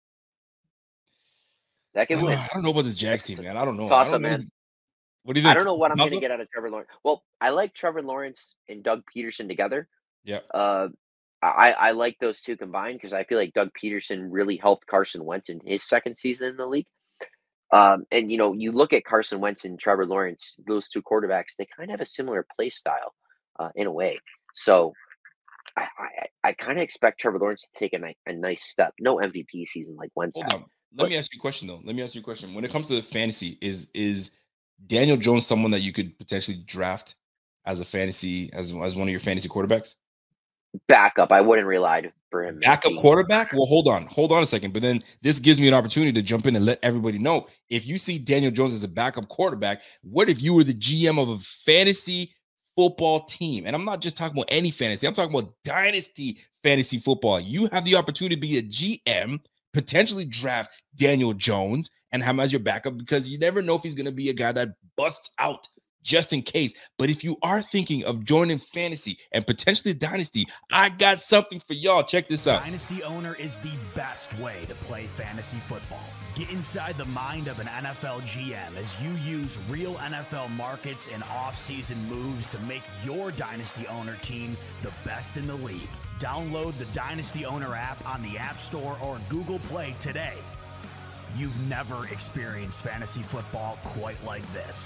That can win. I don't know about this Jags team, man. I don't know. Toss I don't up, know. man. What do you think? I don't know what I'm going Toss to up? get out of Trevor Lawrence. Well, I like Trevor Lawrence and Doug Peterson together. Yeah. Uh, I, I like those two combined because I feel like Doug Peterson really helped Carson Wentz in his second season in the league. Um, and, you know, you look at Carson Wentz and Trevor Lawrence, those two quarterbacks, they kind of have a similar play style uh, in a way. So I, I, I kind of expect Trevor Lawrence to take a, ni- a nice step. No M V P season like Wentz Hold had. on. Let me ask you a question though. Let me ask you a question. When it comes to fantasy, is is Daniel Jones someone that you could potentially draft as a fantasy as as one of your fantasy quarterbacks? Backup. I wouldn't rely for him. Backup being- quarterback? Well, hold on. Hold on a second. But then this gives me an opportunity to jump in and let everybody know. If you see Daniel Jones as a backup quarterback, what if you were the G M of a fantasy football team? And I'm not just talking about any fantasy. I'm talking about dynasty fantasy football. You have the opportunity to be a G M, potentially draft Daniel Jones and have him as your backup because you never know if he's going to be a guy that busts out just in case. But if you are thinking of joining fantasy and potentially dynasty, I got something for y'all. Check this out. Dynasty Owner is the best way to play fantasy football. Get inside the mind of an N F L G M as you use real N F L markets and off-season moves to make your Dynasty Owner team the best in the league. Download the Dynasty Owner app on the App Store or Google Play today. You've never experienced fantasy football quite like this.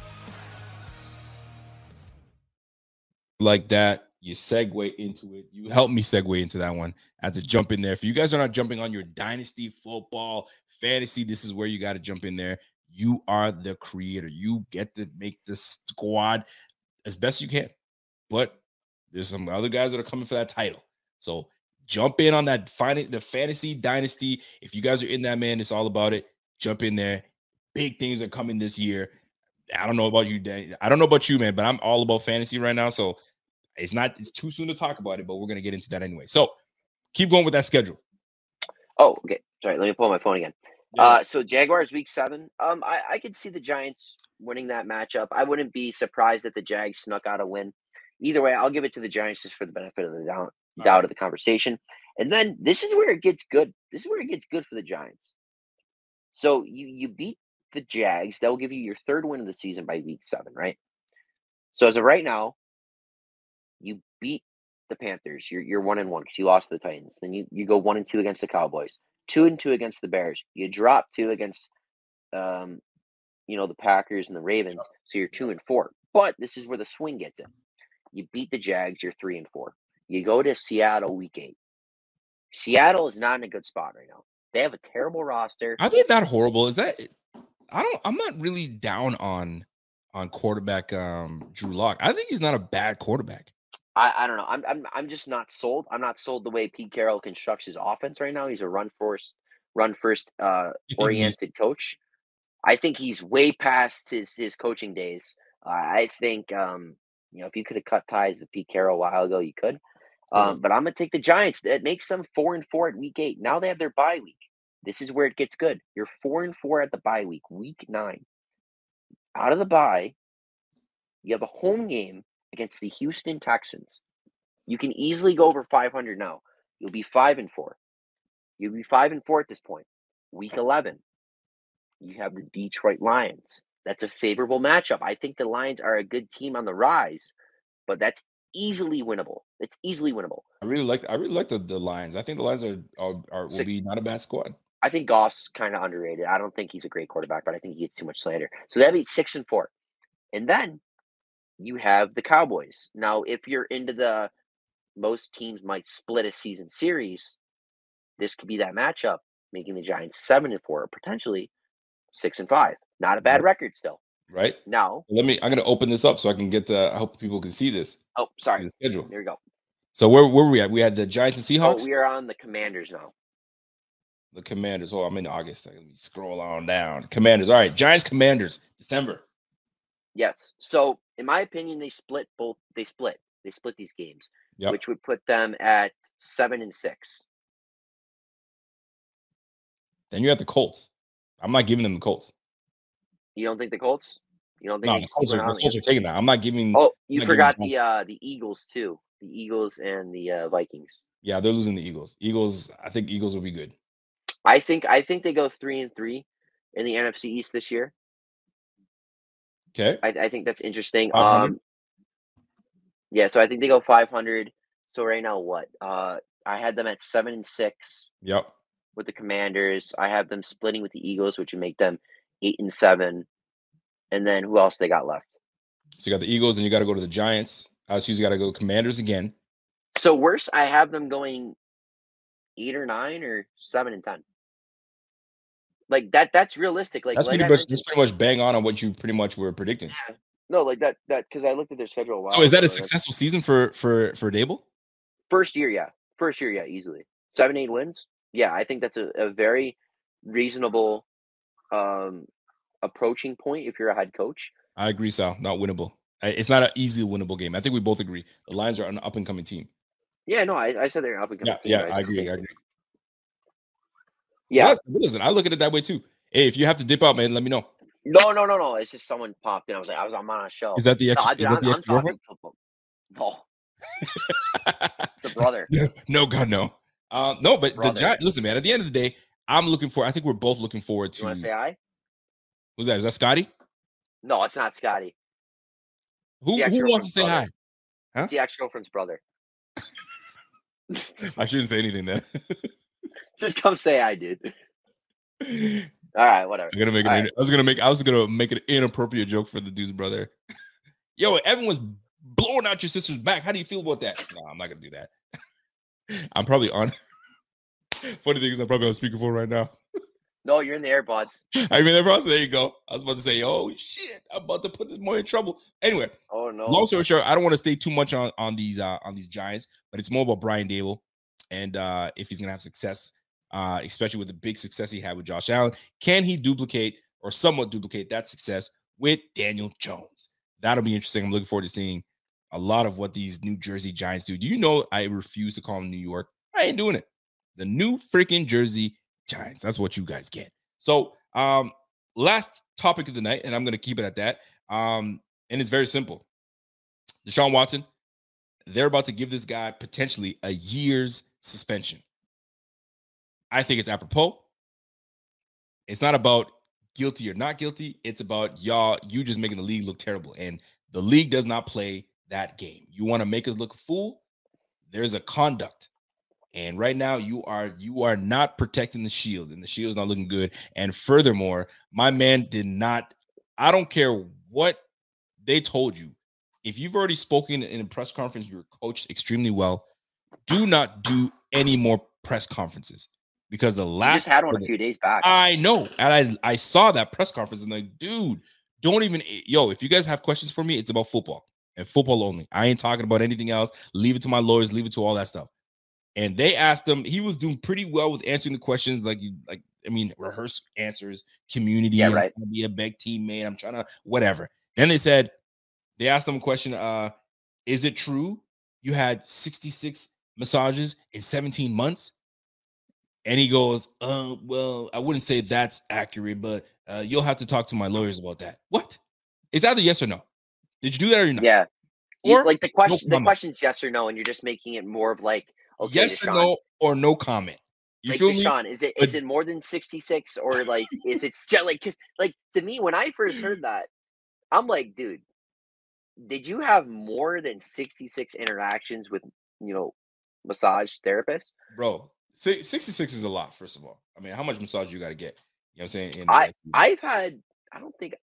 Like that, you segue into it. You help me segue into that one. I had to jump in there. If you guys are not jumping on your dynasty football fantasy, this is where you got to jump in there. You are the creator. You get to make the squad as best you can. But there's some other guys that are coming for that title. So jump in on that find the fantasy dynasty. If you guys are in that, man, it's all about it. Jump in there. Big things are coming this year. I don't know about you, Dan. I don't know about you, man, but I'm all about fantasy right now. So it's not, it's too soon to talk about it, but we're going to get into that anyway. So keep going with that schedule. Oh, okay. Sorry, let me pull my phone again. Yeah. Uh, so Jaguars week seven. Um, I, I could see the Giants winning that matchup. I wouldn't be surprised if the Jags snuck out a win. Either way, I'll give it to the Giants just for the benefit of the doubt, doubt right. of the conversation. And then this is where it gets good. This is where it gets good for the Giants. So you you beat the Jags. That will give you your third win of the season by week seven, right? So as of right now, you beat the Panthers. You're you're one and one because you lost to the Titans. Then you, you go one and two against the Cowboys, two and two against the Bears. You drop two against um you know, the Packers and the Ravens. So you're two and four. But this is where the swing gets in. You beat the Jags, you're three and four. You go to Seattle week eight. Seattle is not in a good spot right now. They have a terrible roster. Are they that horrible? Is that I don't I'm not really down on on quarterback um Drew Lock. I think he's not a bad quarterback. I, I don't know. I'm I'm I'm just not sold. I'm not sold the way Pete Carroll constructs his offense right now. He's a run first, run first uh, oriented coach. I think he's way past his his coaching days. Uh, I think um, you know if you could have cut ties with Pete Carroll a while ago, you could. Um, mm-hmm. But I'm gonna take the Giants. That makes them four and four at week eight. Now they have their bye week. This is where it gets good. You're four and four at the bye week, week nine. Out of the bye, you have a home game against the Houston Texans. You can easily go over five hundred now. You'll be five and four. You'll be five and four at this point. Week eleven, you have the Detroit Lions. That's a favorable matchup. I think the Lions are a good team on the rise, but that's easily winnable. It's easily winnable. I really like. I really like the, the Lions. I think the Lions are, are, are will be not a bad squad. I think Goff's kind of underrated. I don't think he's a great quarterback, but I think he gets too much slander. So that'd be six and four, and then you have the Cowboys. Now, if you're into the most teams might split a season series, this could be that matchup, making the Giants seven and four, or potentially six and five. Not a bad right. record still. Right. Now, let me. I'm going to open this up so I can get. To, I hope people can see this. Oh, sorry. The schedule. Here we go. So where, where were we at? We had the Giants and Seahawks. Oh, we are on the Commanders now. The Commanders. Oh, I'm in August. Let me scroll on down. Commanders. All right. Giants, Commanders. December. Yes. So, in my opinion, they split both. They split. They split these games, yep. which would put them at seven and six. Then you have the Colts. I'm not giving them the Colts. You don't think the Colts? You don't think no, the Colts, are, the Colts are taking that. I'm not giving. Oh, you forgot the uh, the Eagles too. The Eagles and the uh, Vikings. Yeah, they're losing the Eagles. Eagles. I think Eagles will be good. I think. I think they go three and three in the N F C East this year. Okay. I, I think that's interesting. Um, yeah, so I think they go five hundred. So right now, what? Uh, I had them at seven and six. Yep. With the Commanders, I have them splitting with the Eagles, which would make them eight and seven. And then who else they got left? So you got the Eagles, and you got to go to the Giants. Uh, so you got to go Commanders again. So worse, I have them going eight or nine or seven and ten. Like that. That's realistic. Like that's like pretty much. That's pretty much bang on on what you pretty much were predicting. Yeah. No, like that. That because I looked at their schedule a while. So is that ago, a successful season for for for Dable? First year, yeah. First year, yeah, easily seven, eight wins. Yeah, I think that's a, a very reasonable um, approaching point if you're a head coach. I agree, Sal. Not winnable. It's not an easy winnable game. I think we both agree. The Lions are an up and coming team. Yeah, no, I, I said they're an up and coming yeah, team. Yeah, I, I agree. I agree. Yeah, so listen, I look at it that way too. Hey, if you have to dip out, man, let me know. No, no, no, no. It's just someone popped in. I was like, I was I'm on a show. Is that the ex? No, is that the ex girlfriend? No, it's the brother. No, God, no. Uh, no, but brother. the Giants. Listen, man. At the end of the day, I'm looking for. I think we're both looking forward to. You want to say hi? Who's that? Is that Scotty? No, it's not Scotty. Who Who wants to say brother. hi? Huh? It's the ex-girlfriend's brother. I shouldn't say anything then. Just come say hi, dude. All right, whatever. I'm gonna make it. Right. I was gonna make. I was gonna make an inappropriate joke for the dude's brother. Yo, everyone's blowing out your sister's back. How do you feel about that? No, I'm not gonna do that. I'm probably on. Funny thing is, I'm probably on speakerphone right now. No, you're in the AirPods. I mean, there you go. I was about to say, oh shit, I'm about to put this boy in trouble. Anyway, oh no. Long story short, I don't want to stay too much on on these uh, on these Giants, but it's more about Brian Dable and uh, if he's gonna have success, uh, especially with the big success he had with Josh Allen. Can he duplicate or somewhat duplicate that success with Daniel Jones? That'll be interesting. I'm looking forward to seeing a lot of what these New Jersey Giants do. Do you know I refuse to call them New York? I ain't doing it. The New freaking Jersey Giants. That's what you guys get. So, um, last topic of the night, and I'm going to keep it at that. Um, and it's very simple. Deshaun Watson, they're about to give this guy potentially a year's suspension. I think it's apropos. It's not about guilty or not guilty. It's about y'all, you just making the league look terrible. And the league does not play that game. You want to make us look a fool? There's a conduct. And right now you are you are not protecting the shield, and the shield is not looking good. And furthermore, my man did not I don't care what they told you. If you've already spoken in a press conference, you're coached extremely well. Do not do any more press conferences because the last you just had one a few days back. I know, and I I saw that press conference and like, dude, don't even yo. If you guys have questions for me, it's about football and football only. I ain't talking about anything else. Leave it to my lawyers. Leave it to all that stuff. And they asked him. He was doing pretty well with answering the questions. Like you, like I mean, rehearse answers, community. Yeah, I'm right. trying to be a big teammate. I'm trying to whatever. Then they said they asked him a question. Uh, is it true you had sixty-six massages in seventeen months? And he goes, uh, well, I wouldn't say that's accurate, but uh, you'll have to talk to my lawyers about that. What? It's either yes or no. Did you do that or not? Yeah. Or you, like the question, no the question's yes or no, and you're just making it more of like, okay, yes Deshaun, or no, or no comment. You like feel me? Deshaun, is it But- is it more than sixty-six or like is it just like cause like to me when I first heard that, I'm like, dude, did you have more than sixty-six interactions with you know massage therapists? Bro, si- sixty-six is a lot, first of all. I mean, how much massage you got to get? You know what I'm saying? In, I like, I've had I don't think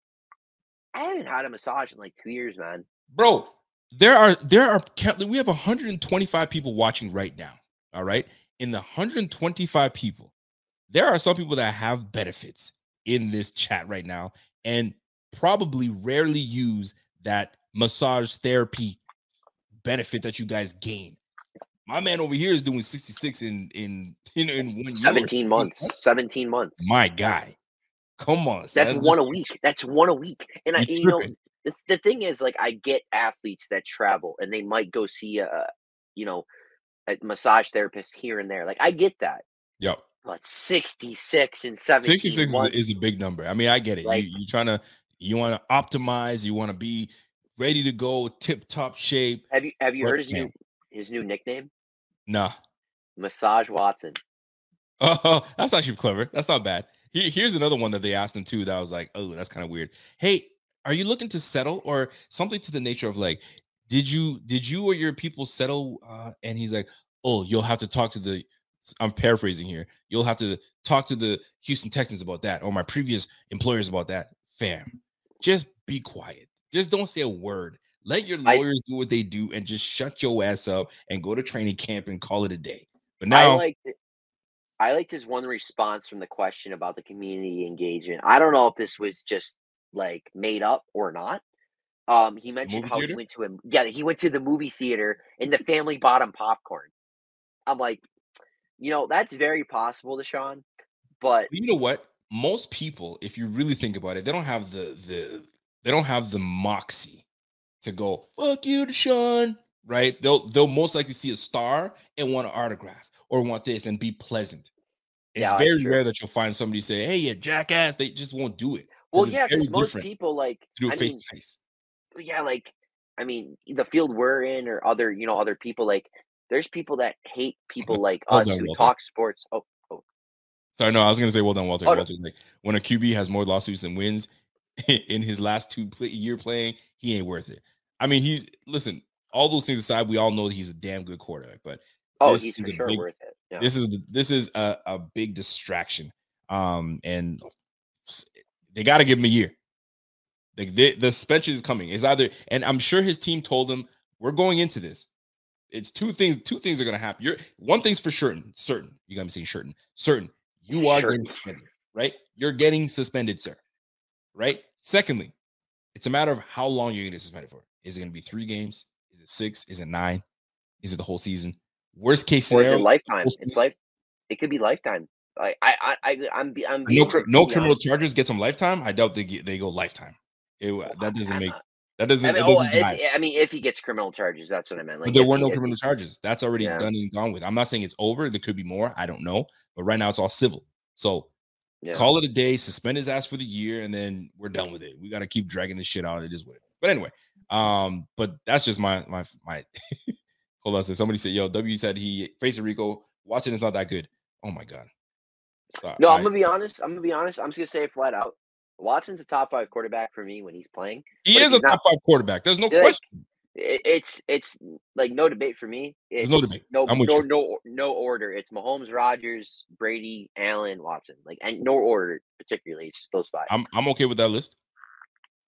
I haven't had a massage in like two years, man. bro, there are there are count- we have one hundred twenty-five people watching right now. All right, in the one hundred twenty-five people, there are some people that have benefits in this chat right now, and probably rarely use that massage therapy benefit that you guys gain. My man over here is doing sixty-six in in in, in one year. seventeen months. seventeen months. My guy, come on, That's son. one a week. That's one a week. And I, You're you know, tripping. the, the thing is, like, I get athletes that travel and they might go see a, you know, a massage therapist here and there. Like, I get that. Yep. But sixty-six and seventeen sixty-six is, months, is a big number. I mean, I get it. Like- you you trying to you want to optimize. You want to be ready to go, tip top shape. have you have you What heard his fam? new his new nickname? Nah. Massage Watson. Oh, that's actually clever. That's not bad. He, here's another one that they asked him too. That I was like, oh, that's kind of weird. Hey, are you looking to settle or something to the nature of like, did you did you or your people settle? Uh, and he's like, oh, you'll have to talk to the. I'm paraphrasing here. You'll have to talk to the Houston Texans about that, or my previous employers about that. Fam, just be quiet. Just don't say a word. Let your I- lawyers do what they do, and just shut your ass up and go to training camp and call it a day. But I now, liked it. I liked his one response from the question about the community engagement. I don't know if this was just like made up or not. Um, he mentioned movie how theater? he went to a yeah, he went to the movie theater and the family bought him popcorn. I'm like, you know, that's very possible, Deshaun. But you know what? Most people, if you really think about it, they don't have the the they don't have the moxie to go fuck you, Deshaun. Right? They'll they'll most likely see a star and want an autograph or want this and be pleasant. It's Yeah, that's very true. rare that you'll find somebody say, "Hey, you jackass." They just won't do it. well, it's yeah, very because most different people like to do I it face mean, to face. yeah, like I mean, the field we're in or other, you know, other people like there's people that hate people like Hold us on, who Walter. talk sports. Oh, oh, Sorry, no, I was gonna say, well done, Walter. Oh, no. Walter's like, when a Q B has more lawsuits than wins in his last two play, year playing, he ain't worth it. I mean, he's listen. All those things aside, we all know that he's a damn good quarterback, but oh, this he's is for a sure big- worth it. Yeah. this is this is a, a big distraction. Um, and they got to give him a year. Like the, the suspension is coming. It's either, and I'm sure his team told him we're going into this. It's two things. Two things are going to happen. You're one thing's for certain. Certain. You got me saying certain. Certain. You are Certain. getting suspended, right? You're getting suspended, sir. Right. Secondly, it's a matter of how long you're going to get suspended for. Is it going to be three games? Is it six? Is it nine? Is it the whole season? Worst case Or is scenario, it lifetime? whole It's season. life. It could be lifetime. I, I, I, I I'm, be- I'm no being cri- no completely criminal honest. charges get some lifetime. I doubt they get, they go lifetime. It, that doesn't I'm make not- that doesn't. I mean, it oh, doesn't jive. if, I mean, if he gets criminal charges, that's what I meant. Like, But there if were he- no if he- criminal charges. That's already Yeah. done and gone with. I'm not saying it's over. There could be more. I don't know. But right now it's all civil. So Yeah. call it a day, suspend his ass for the year, and then we're done with it. We got to keep dragging this shit out. It is what it is. But anyway, um, but that's just my my my. Hold on. So somebody said, "Yo, W said he faced Rico. Watching is not that good." Oh my god. Stop. No, All I'm right. gonna be honest. I'm gonna be honest. I'm just gonna say it flat out. Watson's a top five quarterback for me when he's playing. He but if is a he's not- top five quarterback. There's no Like, question. It, it's it's like no debate for me. It's There's no debate. No, I'm with no, you. no, no order. It's Mahomes, Rodgers, Brady, Allen, Watson. Like, and no order particularly. It's just those five. I'm I'm okay with that list.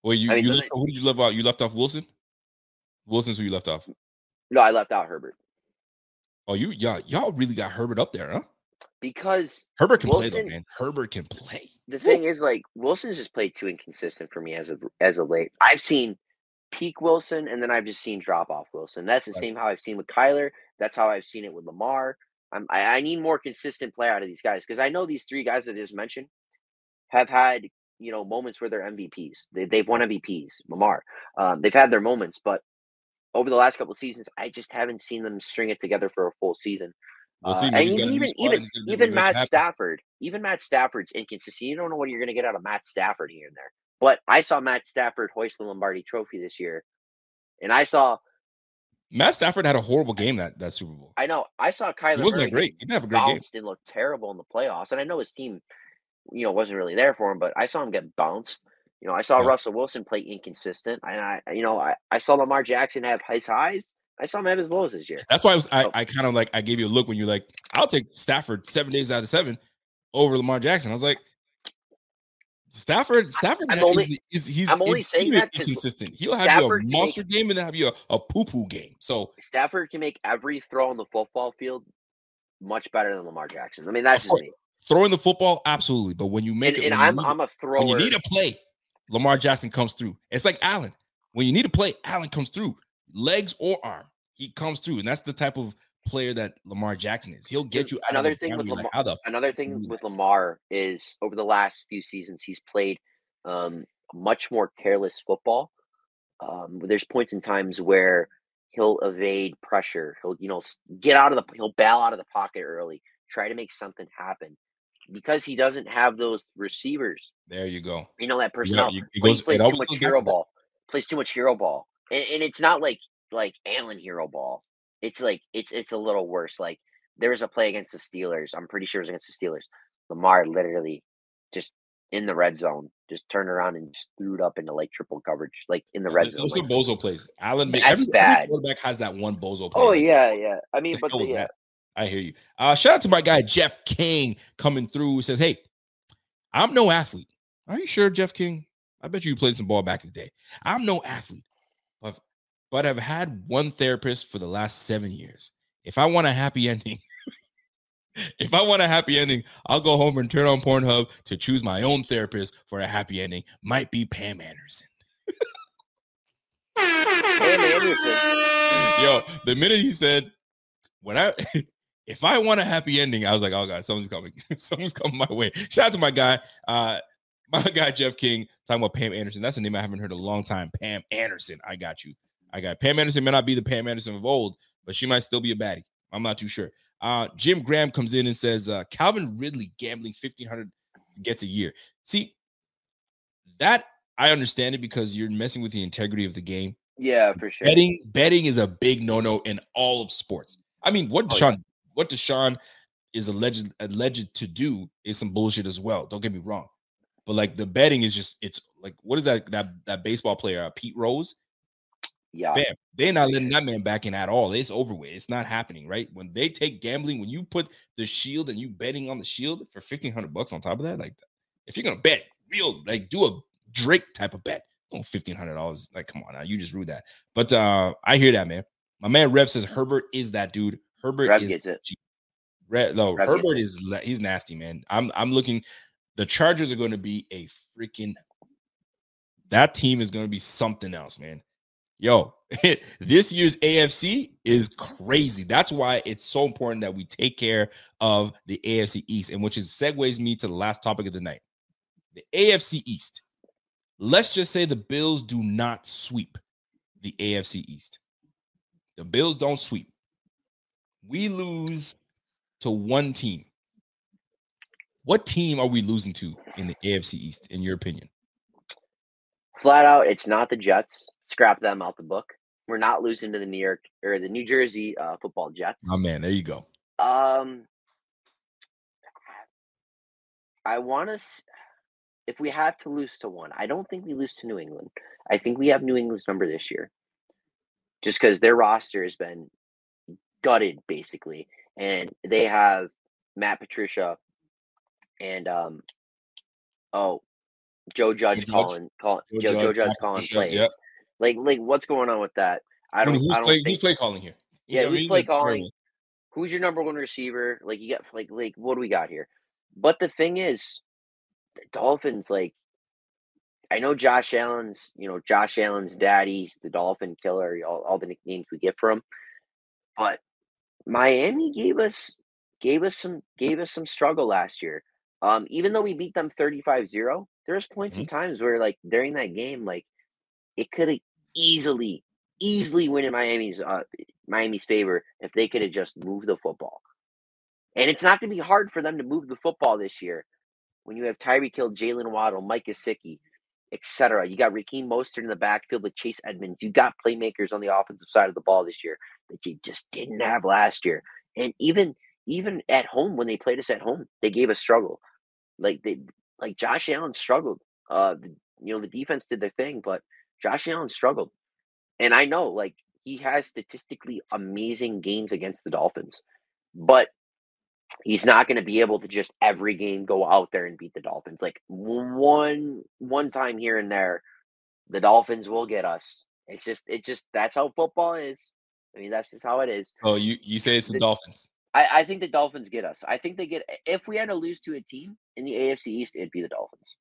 Well, you, I mean, you the- left, who did you left out? You left off Wilson? Wilson's who you left off. no, I left out Herbert Oh, you y'all, y'all really got Herbert up there, huh? because Herbert can Wilson, play though, man. Herbert can play. The thing is, like, Wilson's just played too inconsistent for me as of as of late. I've seen peak Wilson, and then I've just seen drop off Wilson. That's the Right. same how I've seen with Kyler. That's how I've seen it with Lamar. I'm, I, I need more consistent play out of these guys because I know these three guys that I just mentioned have had you know moments where they're M V Ps. They, they've won M V Ps. Lamar, um, they've had their moments, but over the last couple of seasons, I just haven't seen them string it together for a full season. We'll Uh, see. and Maybe he's got a even new even squad even and he's gonna do even make it Matt happen. Stafford, even Matt Stafford's inconsistent. You don't know what you're going to get out of Matt Stafford here and there. But I saw Matt Stafford hoist the Lombardi Trophy this year, and I saw Matt Stafford had a horrible game that, that Super Bowl. I know I saw Kyler He wasn't Murray that great. get He didn't have a great game. bounced and look terrible in the playoffs, and I know his team, you know, wasn't really there for him, but I saw him get bounced. You know, I saw Yeah. Russell Wilson play inconsistent, and I, you know, I, I saw Lamar Jackson have his highs. I saw him have his lows this year. That's why I was I, So- I kind of like I gave you a look when you're like, I'll take Stafford seven days out of seven over Lamar Jackson. I was like, Stafford, Stafford I'm is, only- is he's I'm only saying that 'cause inconsistent. He'll have Stafford you can a monster make- game and then have you a, a poo-poo game. So Stafford can make every throw on the football field much better than Lamar Jackson. I mean, that's Of just course. me. throwing the football, absolutely. But when you make And, it, and when you I'm need I'm a it- thrower. when you need a play, Lamar Jackson comes through. It's like Allen. When you need a play, Allen comes through. Legs or arm, he comes through. And that's the type of player that Lamar Jackson is. He'll get you out Another of the thing jam with where you're Lamar, like, how the f- another do thing that? with Lamar is over the last few seasons he's played um, much more careless football. Um, there's points in times where he'll evade pressure. He'll you know s- get out of the he'll bail out of the pocket early, try to make something happen because he doesn't have those receivers. There you go. You know that personnel. you- it but goes- he it plays too always much goes back hero to that. ball. Plays too much hero ball, and, and it's not like like Allen hero ball. It's like it's it's a little worse. Like there was a play against the Steelers. I'm pretty sure it was against the Steelers. Lamar literally just in the red zone, just turned around and just threw it up into like triple coverage, like in the red zone. Those are Like, bozo plays. Allen, That's every, every bad. quarterback has that one bozo play. oh Like, yeah, yeah. I mean, the but hell the, was yeah. that? I hear you. Uh, shout out to my guy Jeff King coming through. He says, "Hey, I'm no athlete. Are you sure, Jeff King? I bet you played some ball back in the day. I'm no athlete, but but I've had one therapist for the last seven years. If I want a happy ending, if I want a happy ending, I'll go home and turn on Pornhub to choose my own therapist for a happy ending. Might be Pam Anderson." Pam Anderson. Yo, the minute he said, when I if I want a happy ending, I was like, oh God, someone's coming. Someone's coming my way. Shout out to my guy, uh, my guy Jeff King, talking about Pam Anderson. That's a name I haven't heard in a long time. Pam Anderson. I got you. I got Pam Anderson may not be the Pam Anderson of old, but she might still be a baddie. I'm not too sure. Uh, Jim Graham comes in and says, uh, Calvin Ridley gambling fifteen hundred gets a year. See, that I understand it because you're messing with the integrity of the game. Yeah, for sure. Betting, betting is a big no-no in all of sports. I mean, what Oh, Deshaun, yeah. what Deshaun is alleged alleged to do is some bullshit as well. Don't get me wrong, but like the betting is just it's like what is that that that baseball player uh, Pete Rose? Yeah. Fam, they're not letting that man back in at all. It's over with. It's not happening, right? When they take gambling, when you put the shield and you betting on the shield for fifteen hundred bucks on top of that, like if you're gonna bet real, like do a Drake type of bet. Oh, fifteen hundred dollars. Like, come on now, you just rude that. But uh I hear that, man. My man Rev says Herbert is that dude. Herbert Rev is gets it. G- Rev, no, Rev Herbert gets is le- he's nasty, man. I'm I'm looking. The Chargers are going to be a freaking. That team is going to be something else, man. Yo, this year's A F C is crazy. That's why it's so important that we take care of the A F C East, and which is segues me to the last topic of the night. The A F C East. Let's just say the Bills do not sweep the A F C East. The Bills don't sweep. We lose to one team. What team are we losing to in the A F C East, in your opinion? Flat out, it's not the Jets. Scrap them out the book. We're not losing to the New York or the New Jersey uh, football Jets. Oh, man, there you go. Um, I want to. If we have to lose to one, I don't think we lose to New England. I think we have New England's number this year, just because their roster has been gutted basically, and they have Matt Patricia and um, oh, Joe Judge, Judge? calling, call, Joe Joe, Judge, Joe Judge Matt calling Patricia, plays. yep. Like, like what's going on with that? I I mean, don't, who's I don't play think. who's play calling here? You Yeah, know what I who's mean? play Like, calling? Who's your number one receiver? Like, you got like, like what do we got here? But the thing is, the Dolphins, like, I know Josh Allen's, you know, Josh Allen's daddy's the Dolphin killer, all, all the nicknames we get for him. But Miami gave us gave us some gave us some struggle last year. Um, even though we beat them thirty-five zero, there's points Mhm. and times where, like, during that game, like, it could have easily, easily went in Miami's uh, Miami's favor if they could have just moved the football. And it's not going to be hard for them to move the football this year when you have Tyreek Hill, Jalen Waddle, Mike Gesicki, et cetera. You got Raheem Mostert in the backfield with Chase Edmonds. You got playmakers on the offensive side of the ball this year that you just didn't have last year. And even even at home, when they played us at home, they gave us struggle. Like they like Josh Allen struggled. Uh, you know, the defense did their thing, but Josh Allen struggled. And I know, like, he has statistically amazing games against the Dolphins, but he's not going to be able to just every game go out there and beat the Dolphins. Like, one one time here and there, the Dolphins will get us. It's just it's just that's how football is. I mean, that's just how it is. Oh, you you say it's the, The- Dolphins. I, I think the Dolphins get us. I think they get if we had to lose to a team in the A F C East, it'd be the Dolphins.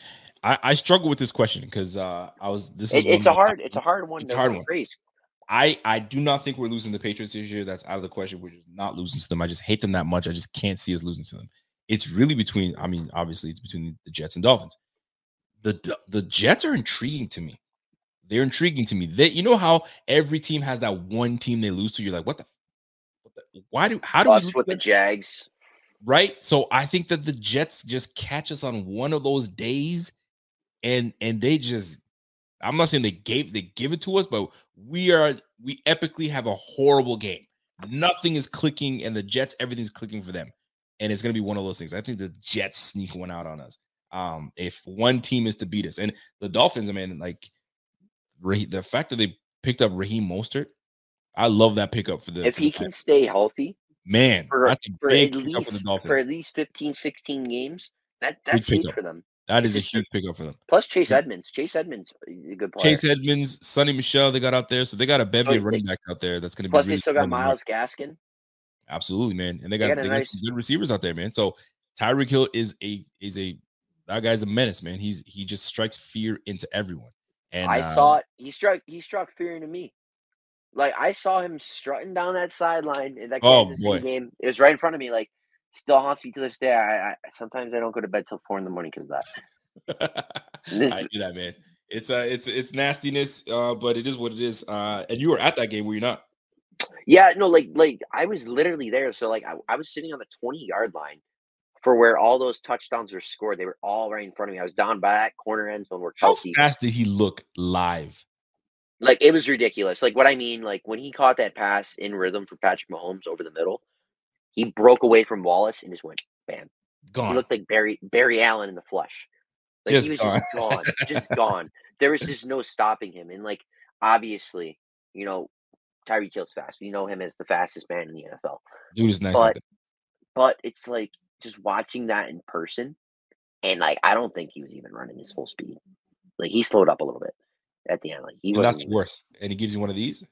I, I struggle with this question because uh, I was this is It, it's one a that- hard it's a hard one It's to a hard one. phrase. I, I do not think we're losing the Patriots this year. That's out of the question. We're just not losing to them. I just hate them that much. I just can't see us losing to them. It's really between, I mean, obviously it's between the Jets and Dolphins. The the Jets are intriguing to me. They're intriguing to me. They, you know how every team has that one team they lose to? You're like, what the, what the why do, how do we Us lose with to the them? Jags. Right? So I think that the Jets just catch us on one of those days and and they just, I'm not saying they gave they give it to us, but we are we epically have a horrible game. Nothing is clicking, and the Jets, everything's clicking for them, and it's gonna be one of those things. I think the Jets sneak one out on us. Um, if one team is to beat us, and the Dolphins, I mean, like the fact that they picked up Raheem Mostert, I love that pickup for the. If for he the can stay healthy man, for, that's a for big at pickup for the least Dolphins. for at least fifteen, sixteen games, that Big that's huge pickup. for them. That It's is a just huge pickup for them. Plus Chase Edmonds. Chase Edmonds is a good player. Chase Edmonds, Sonny Michel, they got out there, so they got a bevy So of running they- backs out there. That's going to be Plus really they still got fun to watch. Myles Gaskin. Absolutely, man, and they They got, got a they got nice- some good receivers out there, man. So Tyreek Hill is a is a that guy's a menace, man. He's he just strikes fear into everyone. And I uh, saw it. He struck he struck fear into me. Like, I saw him strutting down that sideline in that Oh, Kansas boy. City game. It was right in front of me. Like, still haunts me to this day. I, I sometimes I don't go to bed till four in the morning because of that. I do that, man. It's uh it's it's nastiness, uh, but it is what it is. Uh, and you were at that game, were you not? Yeah, no, like like I was literally there. So like I, I was sitting on the twenty yard line for where all those touchdowns were scored. They were all right in front of me. I was down by that corner end zone where How Kelsey. fast did he look live? Like, it was ridiculous. Like, what I mean, like, when he caught that pass in rhythm for Patrick Mahomes over the middle, he broke away from Wallace and just went bam. Gone. He looked like Barry Barry Allen in the flesh. Like, Just he was gone. just gone, just gone. There was just no stopping him. And, like, obviously, you know, Tyreek Hill's fast. We know him as the fastest man in the N F L. Dude is nice. But Like that. but it's like just watching that in person, and like I don't think he was even running his full speed. Like, he slowed up a little bit at the end. Like, he And wasn't. that's even- worse. And he gives you one of these.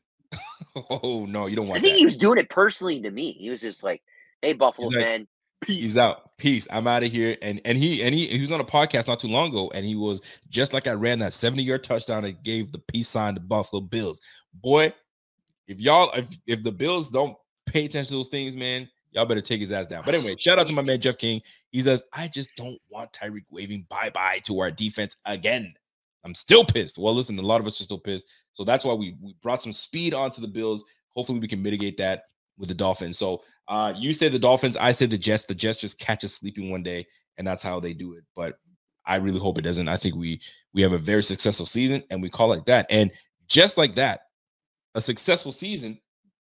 Oh no, you don't I want think that. he was doing it personally to me. He was just like, "Hey, Buffalo He's like, man, peace." He's out. Peace. I'm out of here. And and he and he he was on a podcast not too long ago, and he was just like I ran that seventy yard touchdown and gave the peace sign to Buffalo Bills. Boy, if y'all if if the Bills don't pay attention to those things, man, y'all better take his ass down. But anyway, shout out to my man Jeff King. He says, I just don't want Tyreek waving bye-bye to our defense again. I'm still pissed. Well, listen, a lot of us are still pissed. So that's why we we brought some speed onto the Bills. Hopefully we can mitigate that with the Dolphins. So uh, you say the Dolphins, I say the Jets. The Jets just catch us sleeping one day, and that's how they do it. But I really hope it doesn't. I think we we have a very successful season, and we call it that. And just like that, a successful season,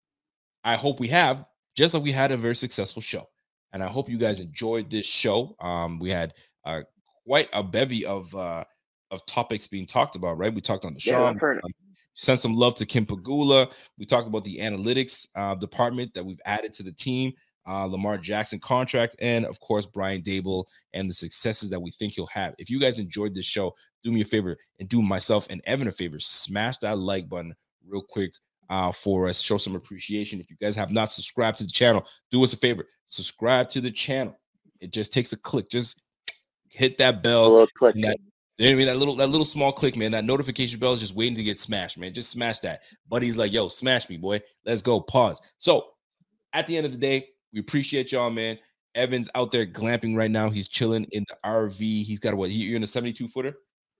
I hope we have, just like we had a very successful show. And I hope you guys enjoyed this show. Um, we had uh, quite a bevy of uh, of topics being talked about, right? We talked on the Yeah, show. I've heard it. Um, sent some love to Kim Pagula. We talked about the analytics uh, department that we've added to the team. uh, Lamar Jackson contract, and of course, Brian Daboll and the successes that we think he'll have. If you guys enjoyed this show, do me a favor and do myself and Evan a favor. Smash that like button real quick uh, for us. Show some appreciation. If you guys have not subscribed to the channel, do us a favor. Subscribe to the channel. It just takes a click. Just hit that bell. Just a little click. That, you know what I mean? That little, that little small click, man. That notification bell is just waiting to get smashed, man. Just smash that. Buddy's like, yo, smash me, boy. Let's go. Pause. So at the end of the day, we appreciate y'all, man. Evan's out there glamping right now. He's chilling in the R V. He's got what? You're in a seventy-two footer?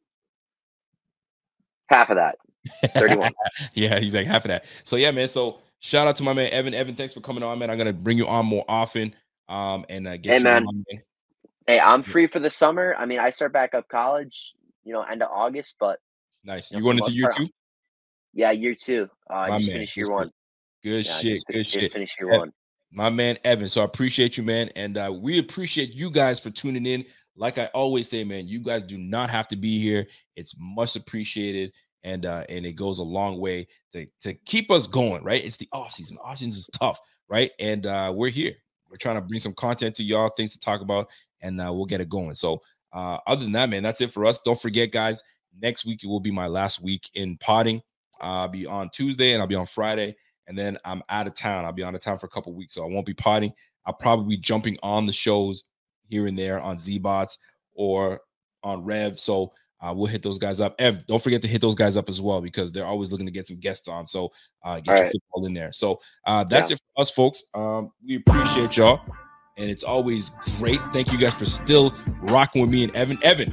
Half of that. thirty-one. Yeah, he's like half of that. So yeah, man. So shout out to my man Evan. Evan, thanks for coming on, man. I'm gonna bring you on more often. Um, and uh, get hey, you man. on, man. Hey, I'm free for the summer. I mean, I start back up college, you know, end of August, but nice. You going into year two? Yeah, year two. Uh, I just man. finished year Good one. Good yeah, shit. Just, Good just shit. finished year Evan, one. my man Evan. So I appreciate you, man, and uh, we appreciate you guys for tuning in. Like I always say, man, you guys do not have to be here. It's much appreciated. And uh, and it goes a long way to, to keep us going, right? It's the off season. Off season is tough, right? And uh, we're here. We're trying to bring some content to y'all, things to talk about, and uh, we'll get it going. So uh, other than that, man, that's it for us. Don't forget, guys, next week it will be my last week in potting. Uh, I'll be on Tuesday and I'll be on Friday. And then I'm out of town. I'll be out of town for a couple weeks, so I won't be potting. I'll probably be jumping on the shows here and there on Z-Bots or on Rev. So Uh, we'll hit those guys up. Ev, don't forget to hit those guys up as well because they're always looking to get some guests on. So uh, get All your right. football in there. So uh, that's Yeah. it for us, folks. Um, we appreciate y'all, and it's always great. Thank you guys for still rocking with me and Evan. Evan,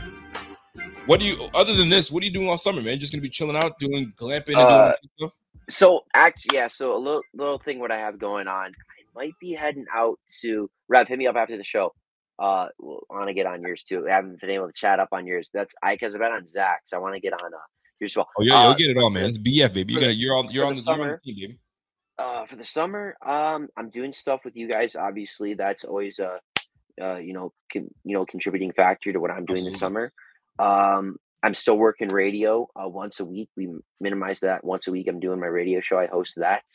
what do you, other than this, what are you doing all summer, man? Just gonna be chilling out, doing glamping and Uh, doing stuff? So actually, yeah. So a little little thing what I have going on. I might be heading out to Rev. Hit me up after the show. Uh, well, I want to get on yours too. I haven't been able to chat up on yours. That's I because I've been on Zach's. I want to get on uh, yours as well. Oh yeah, uh, you'll get it all, man. the- It's B F, baby. You for got the- you're on you're for on the the, you're on summer, the team, baby. Uh, for the summer, um, I'm doing stuff with you guys. Obviously, that's always a, uh, you know, con, you know, contributing factor to what I'm doing this Absolutely. summer. Um, I'm still working radio uh, once a week. We minimize that once a week. I'm doing my radio show. I host that.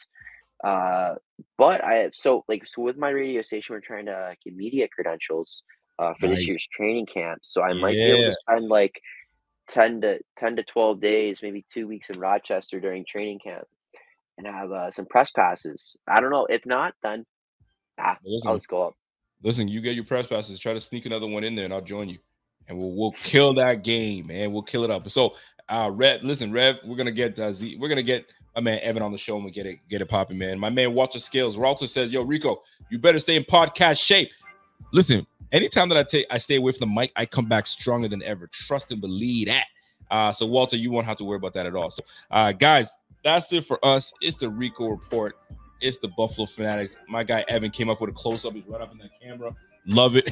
Uh, but I have so like so with my radio station, we're trying to get media credentials uh, for Nice. this year's training camp. So I might be able Yeah. to spend like ten to ten to twelve days, maybe two weeks in Rochester during training camp, and have uh, some press passes. I don't know. If not, then ah, Listen. I'll just go up. Listen, you get your press passes. Try to sneak another one in there, and I'll join you. And we'll we'll kill that game, man. We'll kill it up. So, uh, Rev, listen, Rev, we're gonna get uh, Z, we're gonna get my man Evan on the show and we get it get it popping, man. My man Walter Scales. Walter says, "Yo, Rico, you better stay in podcast shape." Listen, anytime that I take I stay away from the mic, I come back stronger than ever. Trust and believe that. Uh, so Walter, you won't have to worry about that at all. So, uh, guys, that's it for us. It's the Rico Report. It's the Buffalo Fanatics. My guy Evan came up with a close up. He's right up in that camera. Love it.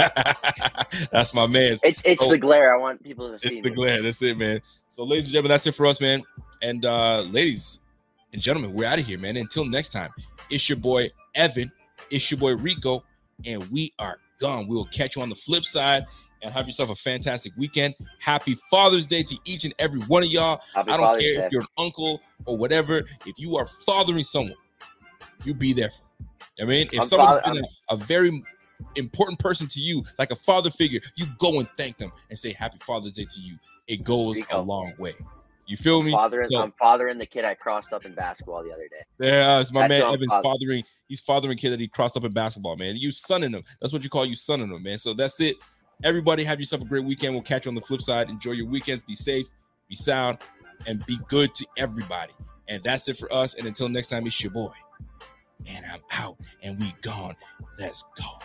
That's my man. It's it's So, the glare. I want people to see. it's the me. glare. That's it, man. So, ladies and gentlemen, that's it for us, man. And uh, ladies and gentlemen, we're out of here, man. Until next time, it's your boy Evan. It's your boy Rico, and we are gone. We will catch you on the flip side. And have yourself a fantastic weekend. Happy Father's Day to each and every one of y'all. Happy I don't Father's care Day. if you're an uncle or whatever. If you are fathering someone, you be there for them. I mean, if I'm someone's father- been a, a very important person to you, like a father figure, you go and thank them and say Happy Father's Day to you. It goes Rico. a long way. You feel me? Fathering, So, I'm fathering the kid I crossed up in basketball the other day. yeah, it's my That's man what I'm Evan's father- fathering. He's fathering kid that he crossed up in basketball, man. You sonning him. That's what you call you sonning him, man. So that's it. Everybody have yourself a great weekend. We'll catch you on the flip side. Enjoy your weekends. Be safe, be sound, and be good to everybody. And that's it for us. And until next time, it's your boy. And I'm out. And we gone. Let's go.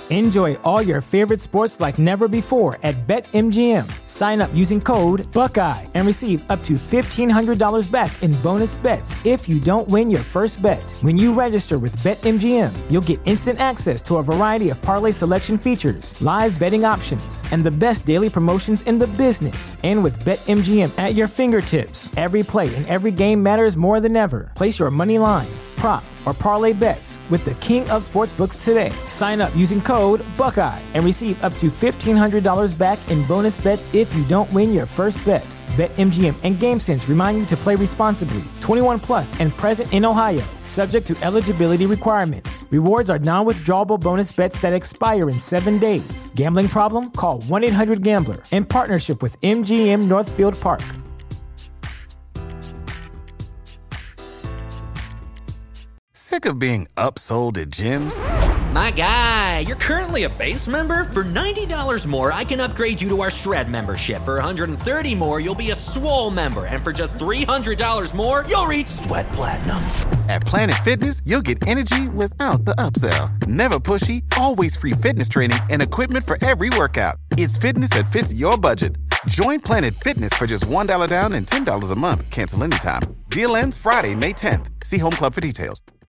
Enjoy all your favorite sports like never before at BetMGM. Sign up using code Buckeye and receive up to fifteen hundred dollars back in bonus bets if you don't win your first bet. When you register with BetMGM, you'll get instant access to a variety of parlay selection features, live betting options, and the best daily promotions in the business. And with BetMGM at your fingertips, every play and every game matters more than ever. Place your money line, prop, or parlay bets with the king of sportsbooks today. Sign up using code Buckeye and receive up to fifteen hundred dollars back in bonus bets if you don't win your first bet. BetMGM and GameSense remind you to play responsibly. twenty-one plus and present in Ohio, subject to eligibility requirements. Rewards are non-withdrawable bonus bets that expire in seven days. Gambling problem? Call one eight hundred gambler in partnership with M G M Northfield Park. Sick of being upsold at gyms? My guy, you're currently a base member? For ninety dollars more, I can upgrade you to our Shred membership. For one hundred thirty dollars more, you'll be a Swole member. And for just three hundred dollars more, you'll reach Sweat Platinum. At Planet Fitness, you'll get energy without the upsell. Never pushy, always free fitness training and equipment for every workout. It's fitness that fits your budget. Join Planet Fitness for just one dollar down and ten dollars a month. Cancel anytime. Deal ends Friday, May tenth. See Home Club for details.